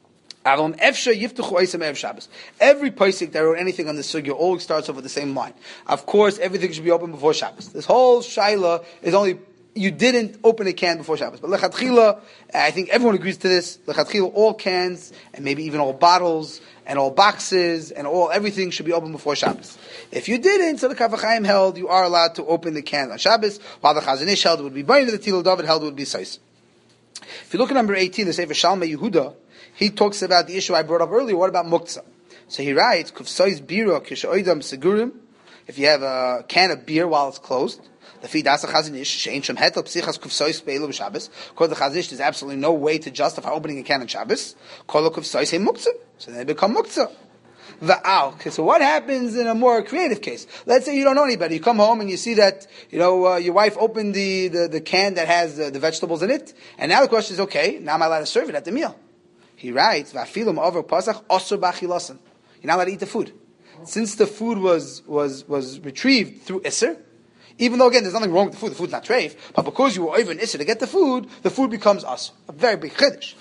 that wrote anything on the sugya always starts off with the same line. Of course, everything should be open before Shabbos. This whole shaila is only, you didn't open a can before Shabbos. But lechatchila, I think everyone agrees to this, lechatchila, all cans, and maybe even all bottles, and all boxes, and all, everything should be open before Shabbos. If you didn't, so the Kaf HaChaim held, you are allowed to open the can on Shabbos, while the Chazon Ish held it would be Bain, the Tilul David held it would be Sais. If you look at number eighteen, the Sefer Shalmei Yehuda, he talks about the issue I brought up earlier. What about muktzah? So he writes, "Kufsois bira kishoidam segurim." If you have a can of beer while it's closed, the fidas Chazon Ish she'ein shem hetel psichas kufsois be'ilu b'Shabbos. According to Chazon Ish, there's absolutely no way to justify opening a can on Shabbos. Kol kufsois he muktzah, so they become muktzah. Va'al. Okay, so what happens in a more creative case? Let's say you don't know anybody. You come home and you see that, you know, uh, your wife opened the, the, the can that has uh, the vegetables in it, and now the question is, okay, now am I allowed to serve it at the meal? He writes, "Va'afilu ma'over pasach osur b'achilasan." You're not allowed to eat the food. Since the food was was was retrieved through Isser, even though again there's nothing wrong with the food, the food's not treif, but because you were over in Isser to get the food, the food becomes us. A very big chiddush.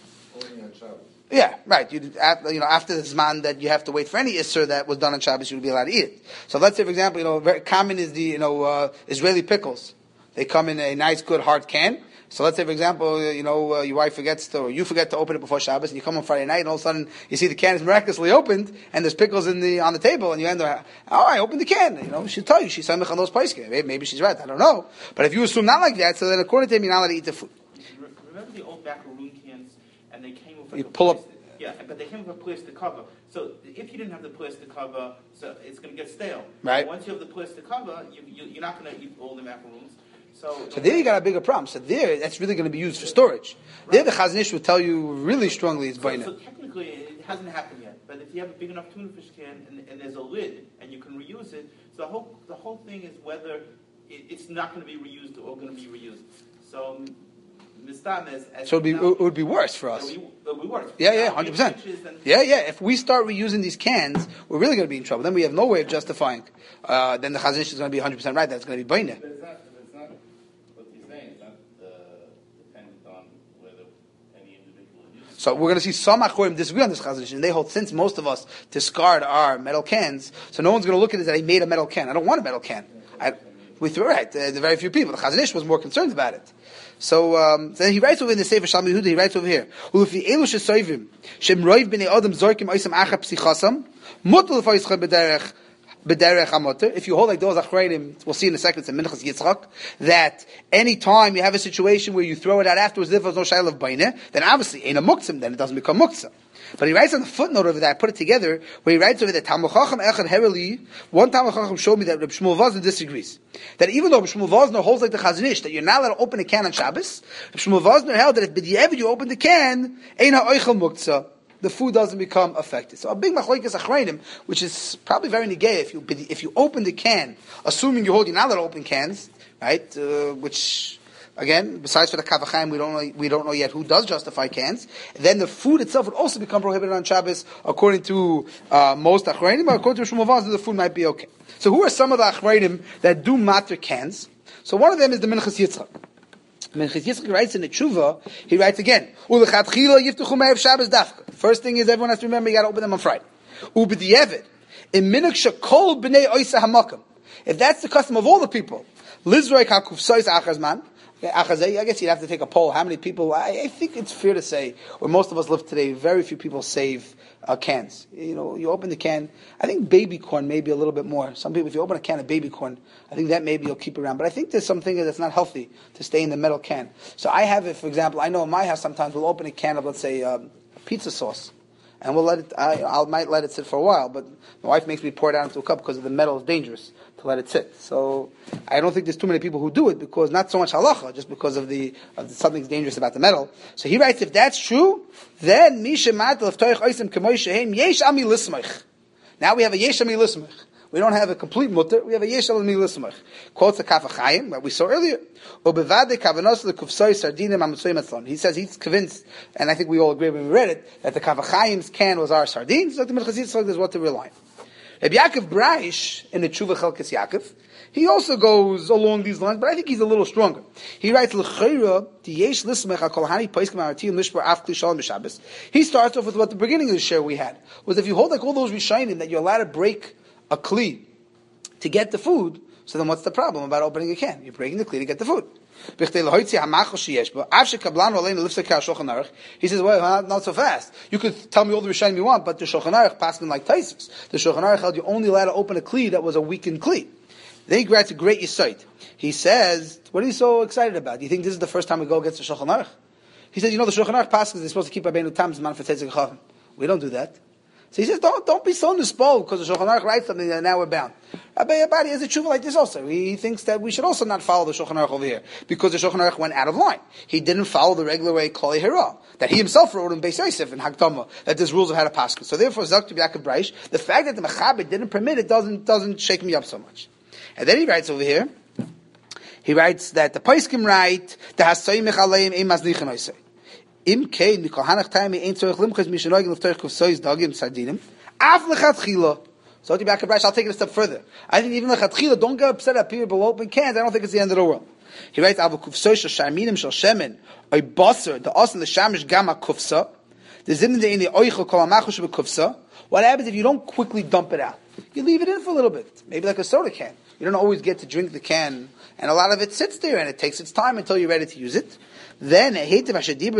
Yeah, right. You, you know, after the Zman that you have to wait for any Isser that was done on Shabbos, you would be allowed to eat it. So let's say, for example, you know, very common is the, you know, uh, Israeli pickles. They come in a nice, good, hard can. So let's say, for example, you know, uh, your wife forgets to, or you forget to open it before Shabbos, and you come on Friday night, and all of a sudden, you see the can is miraculously opened, and there's pickles in the, on the table, and you end up, oh, I opened the can. You know, she'll tell you, she's samech on those paiske. Maybe, maybe she's right, I don't know. But if you assume not like that, so then according to him, you're not allowed to eat the food. Remember the old macaroon cans, and they came with like you a pull up. Yeah, but they came with a plastic cover. So if you didn't have the plastic cover, so it's going to get stale. Right. Once you have the plastic cover, you, you, you're not going to eat all the macaroons. So, so there you got a bigger problem. So there, that's really going to be used for storage. Right. There, the Chazon Ish will tell you really strongly it's so, baina. So technically, it hasn't happened yet. But if you have a big enough tuna fish can and, and there's a lid and you can reuse it, so the whole the whole thing is whether it, it's not going to be reused or going to be reused. So, Mistam is as So it would be now, it would be worse for us. It would be, it would be worse. Yeah, yeah, Now, hundred percent. pitches and- Yeah, yeah. If we start reusing these cans, we're really going to be in trouble. Then we have no way of justifying. Uh, then the Chazon Ish is going to be hundred percent right. That's going to be baineh. But it's not, it's not, what you're saying is not uh, dependent on whether any individual uses it. So we're going to see some Achorim disagree on this Chazon Ish, and they hold since most of us discard our metal cans, so no one's going to look at it that he made a metal can. I don't want a metal can. I, we threw it right. Uh, the very few people. The Chazon Ish was more concerned about it. So um, then he writes over in the Sefer Shalom Yehuda. He writes over here. Ulefi elu shesoivim shem roiv bnei adam zorkim oisam acha psichasam mutal fa'yischad b'derech b'derech hamoter. If you hold like those achrayim, we'll see in a second. It's in Minchas Yitzchak that any time you have a situation where you throw it out afterwards, if there's no shayla of baineh, then obviously ain't a muktzim. Then it doesn't become muktzim. But he writes on the footnote over that, I put it together, where he writes over that Talmud Chacham Echad Hereli, one Talmud Chacham showed me that Reb Shmuel Vazner disagrees. That even though Reb Shmuel Vazner holds like the Chazon Ish, that you're not allowed to open a can on Shabbos, Reb Shmuel Vazner held that if b'di'evid you open the can, ein ha'oichel muktzah, the food doesn't become affected. So a big machlokes achrayim, which is probably very negay, if you if you open the can, assuming you hold you're not allowed to open cans, right, uh, which... Again, besides for the Kaf HaChaim, we don't know, we don't know yet who does justify cans. Then the food itself would also become prohibited on Shabbos, according to uh, most Achrayim, but according to Shmuel Vazner, the food might be okay. So who are some of the Achrayim that do matter cans? So one of them is the Minchas Yitzchak. Minchas Yitzchak writes in the Tshuva, he writes again, Ulechatchila yiftuchu me'ev Shabbos dafka. First thing is, everyone has to remember, you got to open them on Friday. Ubediyevid, in Minuk shekol b'nei oisa hamakam. If that's the custom of all the people, Lizroi kakufsois achazman, I guess you'd have to take a poll. How many people? I, I think it's fair to say, where most of us live today, very few people save uh, cans. You know, you open the can. I think baby corn maybe a little bit more. Some people, if you open a can of baby corn, I think that maybe you'll keep around. But I think there's something that's not healthy to stay in the metal can. So I have it, for example, I know in my house sometimes we'll open a can of, let's say, um, pizza sauce. And we'll let it, I, I might let it sit for a while, but my wife makes me pour it out into a cup because the metal is dangerous to let it sit. So I don't think there's too many people who do it because not so much halacha, just because of the, of the something's dangerous about the metal. So he writes, if that's true, then misha matel toich oisim k'moy shehem yesh ami lismich. Now we have a yesh ami lismich. We don't have a complete mutter. We have a yesh ami lismich. Quotes the Kaf HaChaim that we saw earlier. Ubevade kavanos lekufsoi sardinim amitzoyim etzlon. He says he's convinced, and I think we all agree when we read it, that the Kaf HaChaim's can was our sardines. Like the Minchas Yitzchak is what to rely on. Rabbi Yaakov Braish in the Tshuva Chelkes Yaakov, he also goes along these lines, but I think he's a little stronger. He writes, L'chayra, Tiyesh Lismech HaKol Hani Paiskim HaRatiyim Lishbar Af Kli Shalom B'Shabbos. He starts off with what the beginning of the share we had, was if you hold like all those Rishonim that you're allowed to break a Kli to get the food, so then what's the problem about opening a can? You're breaking the Kli to get the food. He says, well, not so fast. You could tell me all the Rishonim you want, but the Shulchan Aruch passed like Taisus. The Shulchan Aruch held you only allowed to open a Kli that was a weakened Kli. Then he writes a great Yesod. He says, what are you so excited about? Do you think this is the first time we go against the Shulchan Aruch? He says, you know, the Shulchan Aruch passes, they're supposed to keep Rabbeinu Tam Zman for Tzedek Chacham. We don't do that. So he says, don't, don't be so nispo because the Shulchan Aruch writes something that now we're bound. Rabbi Abadi has a tshuva like this also. He thinks that we should also not follow the Shulchan Aruch over here because the Shulchan Aruch went out of line. He didn't follow the regular way Klali Hira that he himself wrote in Beis Yosef in Hagdama that there's rules of how to pass. So therefore, Zakh Yaakov Braish, the fact that the Mechaber didn't permit it doesn't doesn't shake me up so much. And then he writes over here. He writes that the Paiskim write the Hasoy Mechaleim Ein Mazlichin Oisei. Im kein mikol hanach taimi ein tzorich limchas mishenoigim l'ftoich kufsois dagim sardinim af lechatchila. So to back I'll take it a step further. I think even lechatchila, don't get upset at people below open cans. I don't think it's the end of the world. He writes avu kufsois shel sharminim shel shemen oy baser the osin the shamish gama kufsa the zimnin the in the oichel kol amachush bekufsa. What happens if you don't quickly dump it out? You leave it in for a little bit, maybe like a soda can. You don't always get to drink the can, and a lot of it sits there, and it takes its time until you're ready to use it. Then then you talk being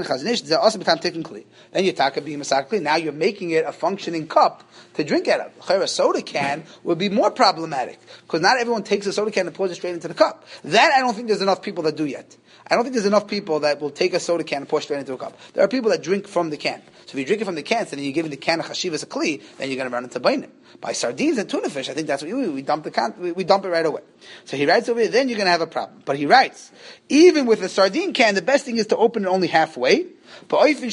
masakli. Now you're making it a functioning cup to drink out of. A soda can would be more problematic because not everyone takes a soda can and pours it straight into the cup. That I don't think there's enough people that do yet. I don't think there's enough people that will take a soda can and pour it straight into a cup. There are people that drink from the can. So if you drink it from the can, so then you're giving the can a chashiv as a kli, then you're going to run into bainim. By sardines and tuna fish, I think that's what we do. We dump the can, we, we dump it right away. So he writes over here, then you're going to have a problem. But he writes, even with a sardine can, the best thing is to open it only halfway. So if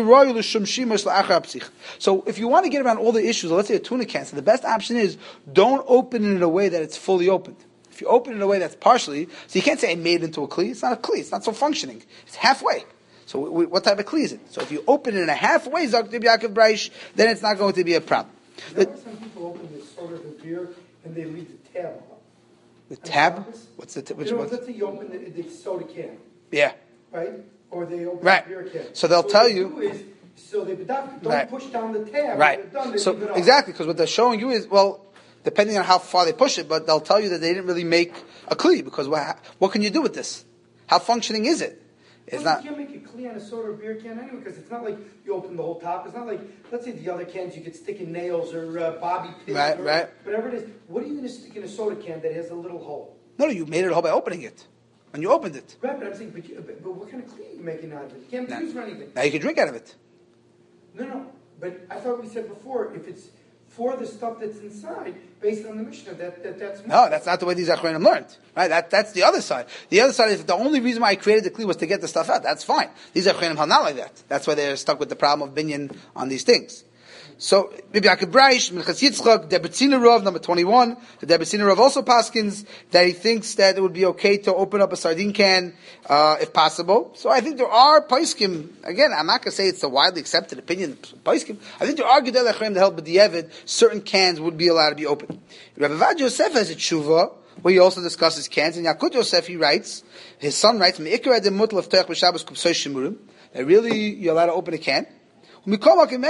you want to get around all the issues, let's say a tuna can, so the best option is don't open it in a way that it's fully opened. If you open it in a way that's partially, so you can't say I made it into a kli. It's not a kli. It's not so functioning. It's halfway. So we, what type of kli is it? So if you open it in a halfway, Zok Rabbi Yaakov Breish, then it's not going to be a problem. There are some people open the soda of the beer and they leave the tab on. The tab? What's the t- which you know, one? let's say you open the, the soda can, Yeah. right? Or they open Right. the beer can. So they'll tell what they you- do is, so they don't Right. push down the tab. Right. When they're done, they So leave it off. exactly, because what they're showing you is, well, depending on how far they push it, but they'll tell you that they didn't really make a kli, because what, what can you do with this? How functioning is it? It's Well, not. You can't make it clear on a soda or beer can anyway, because it's not like you open the whole top. It's not like, let's say the other cans you could stick in nails or uh, bobby pins Right, or right. whatever it is. What are you going to stick in a soda can that has a little hole? No, no, you made it a hole by opening it. When you opened it. Right, but I'm saying, but, you, but, but what kind of clean are you making out of it? You can't No. use for anything. Now you can drink out of it. No, no. But I thought we said before, if it's for the stuff that's inside, based on the Mishnah, that, that that's No, that's not the way these Achronim learned. Right? That, that's the other side. The other side is the only reason why I created the kli was to get the stuff out. That's fine. These Achronim are not like that. That's why they're stuck with the problem of binyan on these things. So, Rabbi Yaakov Breish, Minchas Yitzchak, Debetziner Rav, number twenty-one. The Debetziner Rav also paskins that he thinks that it would be okay to open up a sardine can, uh, if possible. So I think there are paiskim, again, I'm not going to say it's a widely accepted opinion, paiskim. I think there are Gedel Achronim to help with the Evid, certain cans would be allowed to be open. Rabbi Vad Yosef has a tshuva, where he also discusses cans, and Yakut Yosef, he writes, his son writes, Me'ikar Adem Mutal of Teach B'Shabbos Kupsoi Shemurim, that really you're allowed to open a can. If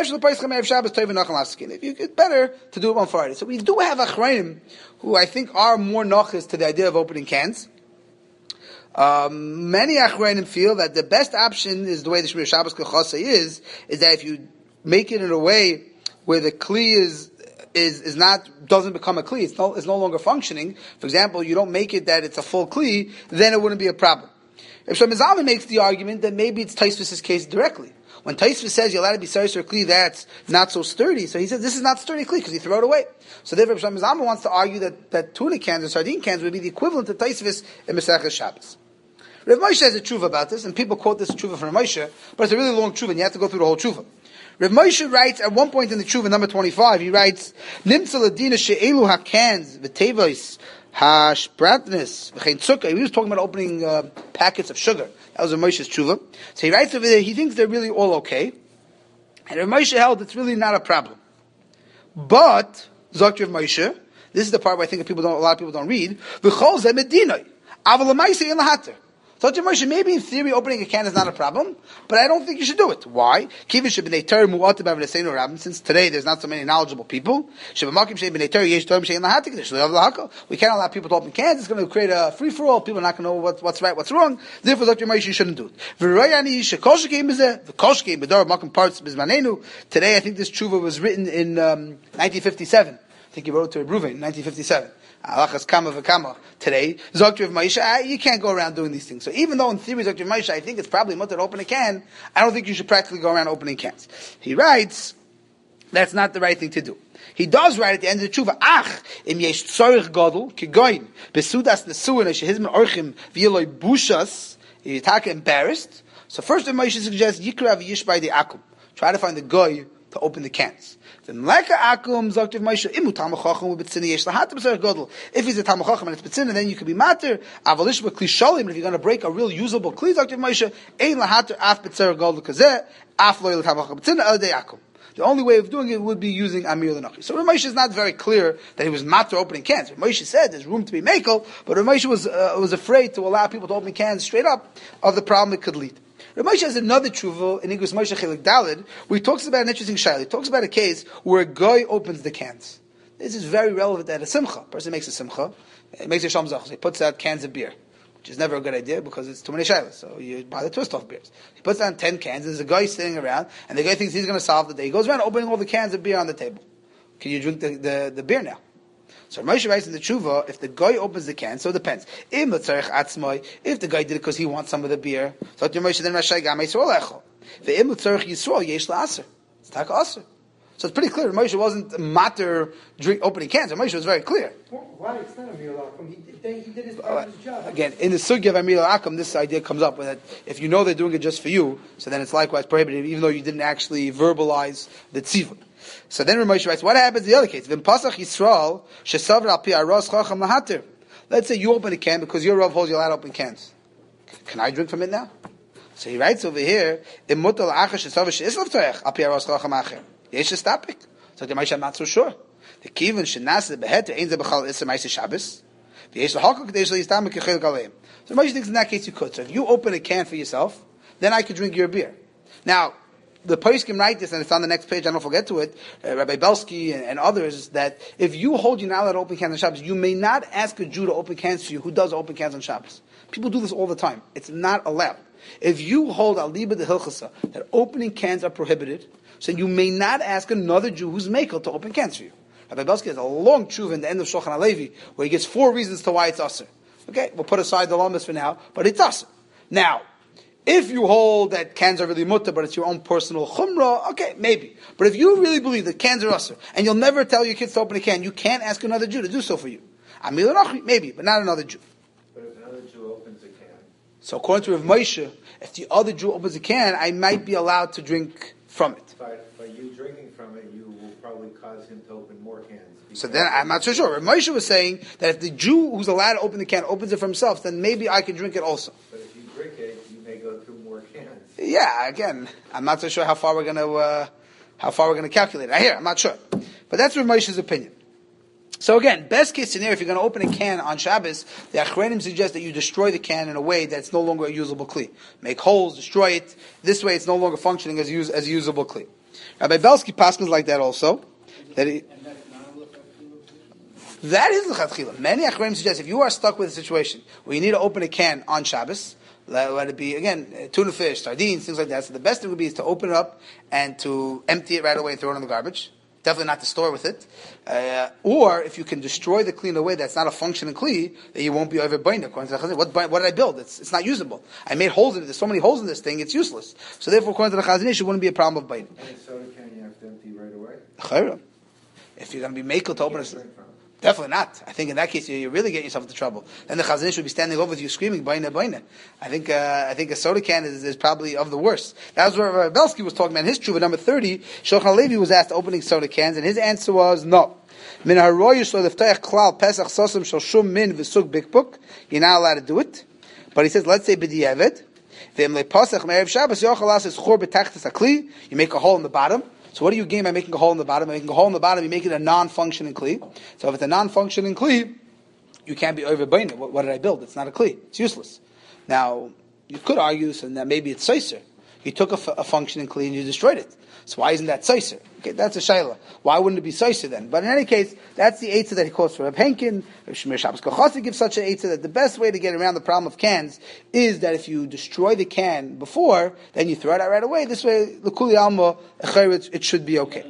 you get better to do it on Friday. So we do have Achrayim who I think are more nochis to the idea of opening cans. Um, many Achrayim feel that the best option is the way the Shmir Shabbos Kachasa is, is that if you make it in a way where the kli is is is not doesn't become a kli, it's no, it's no longer functioning. For example, you don't make it that it's a full kli, then it wouldn't be a problem. If Shlomo Zalman makes the argument that maybe it's Taisvis' case directly. When Taisvis says you're allowed to be serious or kli, that's not so sturdy. So he says this is not sturdy kli because you throw it away. So therefore, Shlomo Zalman wants to argue that, that tuna cans or sardine cans would be the equivalent to Taisvis in Masechah Shabbos. Rav Moshe has a tshuva about this, and people quote this tshuva from Rav Moshe, but it's a really long tshuva, and you have to go through the whole tshuva. Rav Moshe writes at one point in the tshuva, number twenty-five, he writes, Nimtza ladina she'elu hakans v'tevois hashpratnis v'chein tzukah. He was talking about opening uh, packets of sugar. That was Rav Moshe's tshuva. So he writes over there, he thinks they're really all okay. And Rav Moshe held it's really not a problem. But, Zok Rav Moshe, this is the part where I think people don't, a lot of people don't read, v'chol zeh medinoi, aval l'maiseh in lahater. So Rav Moshe, maybe in theory opening a can is not a problem, but I don't think you should do it. Why? Since today there's not so many knowledgeable people, we can't allow people to open cans. It's going to create a free-for-all. People are not going to know what, what's right, what's wrong. Therefore, Doctor Moshe, you shouldn't do it. Today, I think this tshuva was written in um, nineteen fifty-seven. I think he wrote it to Reuven in nineteen fifty-seven. Alachas kama v'kama. Today, Zok Rav Moshe, you can't go around doing these things. So even though in theory, Zok Rav Moshe, I think it's probably mutter to open a can, I don't think you should practically go around opening cans. He writes, that's not the right thing to do. He does write at the end of the tshuva, Ach, im yesh tzorich gadol, kigoyin, besudas nesuin, shehizmen orchim, v'yeloi bushas, you're talking embarrassed. So first Rav Moshe suggests, yikra v'yishbai de akum. Try to find the guy to open the cans. If he's a Talmud Chacham and it's Betzina, then you could be matter. But if you're going to break a real usable kli, the only way of doing it would be using Amir L'Nachi. So Rav Moshe is not very clear that he was matter opening cans. Rav Moshe said there's room to be makel, but Rav Moshe was, uh, was afraid to allow people to open cans straight up of the problem it could lead. Rav Moshe has another tshuva in Igros Moshe Chelik Daled, where he talks about an interesting shayla. He talks about a case where a guy opens the cans. This is very relevant at a simcha. A person makes a simcha, he makes a shalom zachos, he puts out cans of beer, which is never a good idea because it's too many shaylas. So you buy the twist off beers. He puts down ten cans, and there's a guy sitting around, and the guy thinks he's going to solve the day. He goes around opening all the cans of beer on the table. Can you drink the, the, the beer now? So Moshe writes in the tshuva, if the guy opens the can, so it depends. If the guy did it because he wants some of the beer, so Moshe then Rashai Gamei Yisrael Echo. Ve'im l'tzarech Yisrael yesh la'aser. It's taka aser. So it's pretty clear. Moshe wasn't matter drink opening cans. Moshe was very clear. Why? It's not a Amir L'Akum. He did, he did his part of his job. Again, in the sugya of Amir L'Akum, this idea comes up with that if you know they're doing it just for you, so then it's likewise prohibited, even though you didn't actually verbalize the tzivun. So then Rav Moshe writes, what happens in the other case? V'im pasach Yisrael shesavr al pi aros chacham lahatir. let's say you open a can because your Rav holds you allowed to open cans. Can I drink from it now? So he writes over here, Im mutal achash esavish islav toich, al pi aros chalacham acher. Yesh is topic. So the Maish, I'm not so sure. The kivin shenas the behet ein ze b'chal isem ma'aseh Shabbos. V'yesh l'halkol k'dei shel yistam k'chil galeim. So the Maish thinks in that case you could. So if you open a can for yourself, then I could drink your beer. Now, the poskim write this, and it's on the next page, I don't forget to it, uh, Rabbi Belsky and, and others, that if you hold you're not allowed to open cans on Shabbos, you may not ask a Jew to open cans for you who does open cans on Shabbos. People do this all the time. It's not allowed. If you hold aliba de hilchasa, that opening cans are prohibited, so you may not ask another Jew who's makel to open cans for you. Rabbi Belsky has a long tshuva in the end of Shulchan HaLevi, where he gives four reasons to why it's usher. Okay, we'll put aside the lamas for now, but it's usher. Now, if you hold that cans are really mutter, but it's your own personal chumrah, okay, maybe. But if you really believe that cans are usher, and you'll never tell your kids to open a can, you can't ask another Jew to do so for you. Amil Nachri, maybe, but not another Jew. But if another Jew opens a can, so according to Rav Moshe, if the other Jew opens a can, I might be allowed to drink from it. by, by you drinking from it, you will probably cause him to open more cans. So then I'm not so sure. Rav Moshe was saying that if the Jew who's allowed to open the can opens it for himself, then maybe I can drink it also. But if you drink it, you may go through more cans. Yeah, again, I'm not so sure how far we're going to uh, how far we're going to calculate it. I hear, I'm not sure, but that's Rav Moshe's opinion. So again, best case scenario, if you're going to open a can on Shabbos, the Achronim suggest that you destroy the can in a way that's no longer a usable kli. Make holes, destroy it. This way, it's no longer functioning as use, as a usable kli. Rabbi Belsky paskins like that also. That he, that is l'chatchila. Many Achronim suggest if you are stuck with a situation where you need to open a can on Shabbos, let, let it be, again, tuna fish, sardines, things like that. So the best thing would be is to open it up and to empty it right away and throw it in the garbage. Definitely not to store with it. Uh, or if you can destroy the kli in a way that's not a functioning kli, that you won't be over binding. According to the Chazon, what, what did I build? It's, it's not usable. I made holes in it. There's so many holes in this thing, it's useless. So therefore, according to the Chazon, it wouldn't be a problem of binding. Any soda can you have to empty right away? Chayra. If you're going to be makel to open a... Drink from it. Definitely not. I think in that case you're really getting yourself into trouble. Then the Chazon should be standing over you screaming, "Baina, baina." I think uh, I think a soda can is, is probably of the worst. That was where Rabbi Belsky was talking about in his tshuva number thirty. Shulchan HaLevi was asked opening soda cans, and his answer was no. Min haroyish lo leftach klal pesach sosem shel shum min v'sug bikbuk. You're not allowed to do it. But he says, let's say b'diavad v'im lepasach me'erev Shabbos yochel as chor b'tachtas hakli. You make a hole in the bottom. So what do you gain by making a hole in the bottom? By making a hole in the bottom, you make it a non-functioning kli. So if it's a non-functioning kli, you can't be overbinding. What, what did I build? It's not a kli. It's useless. Now, you could argue so that maybe it's seiser. You took a, f- a functioning kli and you destroyed it. So why isn't that seiser? Okay, that's a shayla. Why wouldn't it be seiser then? But in any case, that's the eitzah that he quotes from Reb Henkin. Reb Shmir Shabbos Kochasi gives such an eitzah that the best way to get around the problem of cans is that if you destroy the can before, then you throw it out right away. This way, l'kuli alma, it should be okay.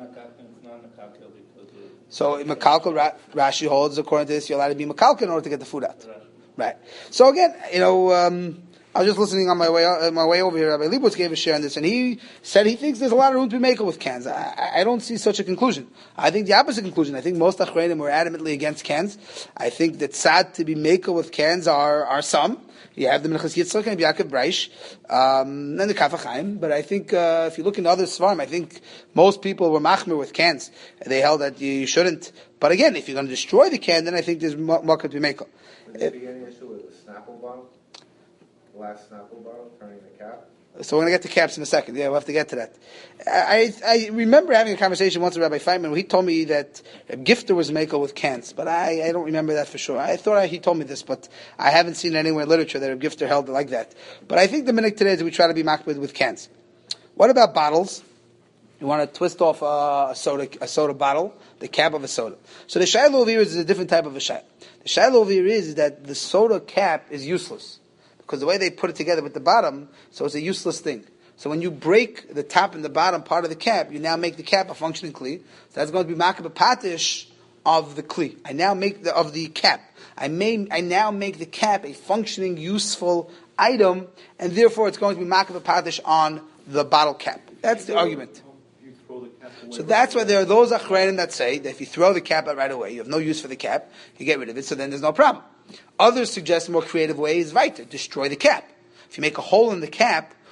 So Makalka Ra- Rashi holds, according to this, you're allowed to be Makalka in order to get the food out. Right. So again, you know, um, I was just listening on my way uh, my way over here. Rabbi Leibowitz gave a share on this, and he said he thinks there's a lot of room to be maker with cans. I, I don't see such a conclusion. I think the opposite conclusion. I think most Achreinim were adamantly against cans. I think that sad to be maker with cans are are some. You have the Minchas Yitzchak and Yaakov Breish, um, and the Kaf HaChaim. But I think uh, if you look into other Svarim, I think most people were machmir with cans. They held that you shouldn't. But again, if you're going to destroy the can, then I think there's more to be maker. Would there be any issue with the Snapple bottle? Glass Snapple bottle, turning the cap? So we're going to get to caps in a second. Yeah, we'll have to get to that. I I remember having a conversation once with Rabbi Feynman where he told me that a gifter was maker with cans, but I, I don't remember that for sure. I thought I, he told me this, but I haven't seen anywhere in literature that a gifter held it like that. But I think the minhag today is that we try to be makbid with cans. What about bottles? You want to twist off a, a soda a soda bottle, the cap of a soda. So the shayla over here is a different type of a shayla. The shayla over here is that the soda cap is useless. Because the way they put it together with the bottom, so it's a useless thing. So when you break the top and the bottom part of the cap, you now make the cap a functioning kli. So that's going to be makab patish of the kli. I now make the of the cap. I may I now make the cap a functioning, useful item, and therefore it's going to be makab patish on the bottle cap. That's the argument. So that's why there are those achreinim that say that if you throw the cap out right away, you have no use for the cap, you get rid of it, so then there's no problem. Others suggest a more creative way is weiter, destroy the cap. If you make a hole in the cap,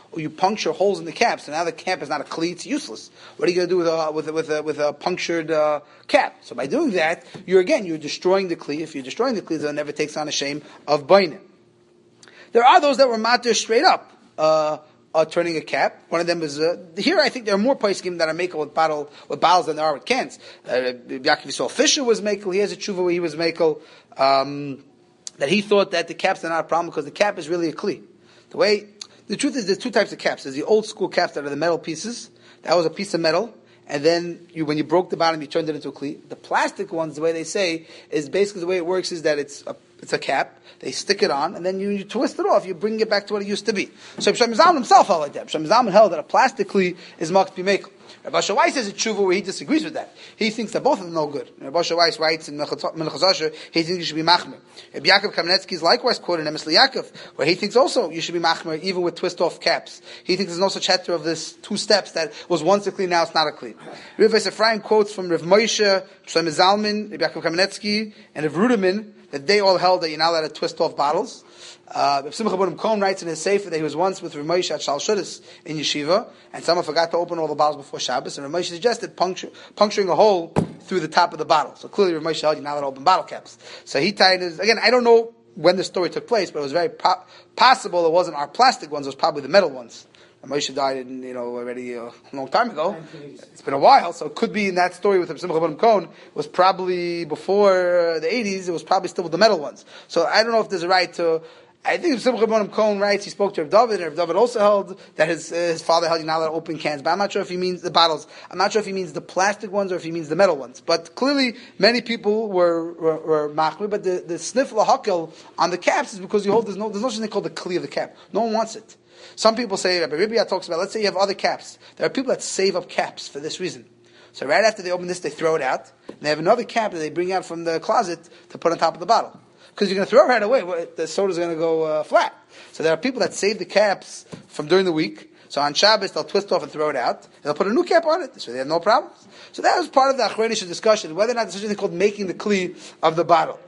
or you puncture holes in the cap. So now the cap is not a kli; it's useless. What are you going to do with a with a, with a, with a punctured uh, cap? So by doing that, you're again you're destroying the kli. If you're destroying the kli, then it never takes on a shame of bainim. There are those that were matir straight up. Uh, Uh, turning a cap. One of them is uh, here. I think there are more poskim that are makel with bottle with bottles than there are with cans. Uh, Yaakov Yisrael Fisher was makel. He has a tshuva where he was makel um, that he thought that the caps are not a problem because the cap is really a kli. The way the truth is, there's two types of caps. There's the old school caps that are the metal pieces. That was a piece of metal, and then you, when you broke the bottom, you turned it into a kli. The plastic ones, the way they say, is basically the way it works is that it's a It's a cap. They stick it on, and then you, you twist it off. You bring it back to what it used to be. So Shlomo Zalman himself held like that. Shlomo Zalman held that a plastic kli is makt b'mekel. Rabbi Asher Weiss has a tshuva where he disagrees with that. He thinks that both of them are no good. Rabbi Asher Weiss writes in Minchas Asher, he thinks you should be machmer. Rabbi Yaakov Kamenetsky is likewise quoted in Emes Yaakov, where he thinks also you should be machmer even with twist-off caps. He thinks there's no such heter of this two steps that was once a kli, now it's not a kli. Rabbi Ephraim quotes from Rav Moshe, Shlomo Zalman, Rabbi Yaakov Kamenetsky, and Rav Ruderman, that they all held that you're not allowed to twist off bottles. Uh, Simcha Bunim Cohen writes in his sefer that he was once with Rav Moshe at Shal Shudas in Yeshiva, and someone forgot to open all the bottles before Shabbos, and Rav Moshe suggested puncture, puncturing a hole through the top of the bottle. So clearly Rav Moshe held you're not allowed to open bottle caps. So he tied his, again, I don't know when the story took place, but it was very po- possible it wasn't our plastic ones, it was probably the metal ones. Moshe died, in, you know, already a long time ago. It's been a while, so it could be in that story with Simcha Bunim Cohen. It was probably before the eighties. It was probably still with the metal ones. So I don't know if there's a right to. I think Simcha Bunim Cohen writes he spoke to Rav David, and Rav David also held that his uh, his father held you not allowed to open cans. But I'm not sure if he means the bottles. I'm not sure if he means the plastic ones or if he means the metal ones. But clearly, many people were were, were machmir. But the the sniff lahakel on the caps is because you hold there's no there's no such thing called the kli of the cap. No one wants it. Some people say, Rabbi Ribia talks about, let's say you have other caps. There are people that save up caps for this reason. So right after they open this, they throw it out. And they have another cap that they bring out from the closet to put on top of the bottle. Because you're going to throw it right away, the soda's going to go uh, flat. So there are people that save the caps from during the week. So on Shabbos, they'll twist off and throw it out. And they'll put a new cap on it, so they have no problems. So that was part of the Achronish discussion, whether or not there's such a thing called making the kli of the bottle.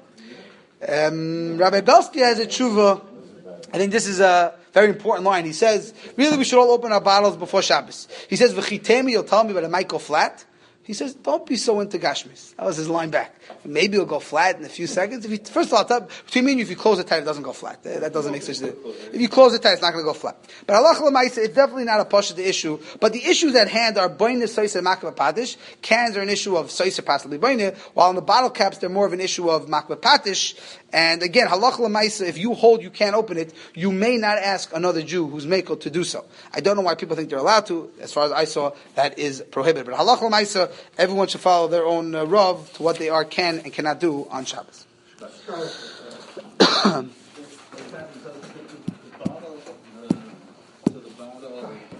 Um, Rabbi Belsky has a tshuva. I think this is a very important line. He says, really, we should all open our bottles before Shabbos. He says, "V'chitemi," you'll tell me, but it might go flat. He says, don't be so into Gashmis. That was his line back. Maybe it'll go flat in a few seconds. If you, first of all, tell, between me and you, if you close it tight, it doesn't go flat. That doesn't make sense. If you close it tight, it's not going to go flat. But Allah L'maisa, it's definitely not a push of the issue. But the issues at hand are boiner, soisa, makva, patish. Cans are an issue of soisa, possibly boiner, while in the bottle caps, they're more of an issue of makva, patish. And again, halach l'maisa, if you hold you can't open it, you may not ask another Jew who's mekel to do so. I don't know why people think they're allowed to. As far as I saw, that is prohibited. But halach l'maisa, everyone should follow their own uh, rav to what they are can and cannot do on Shabbos.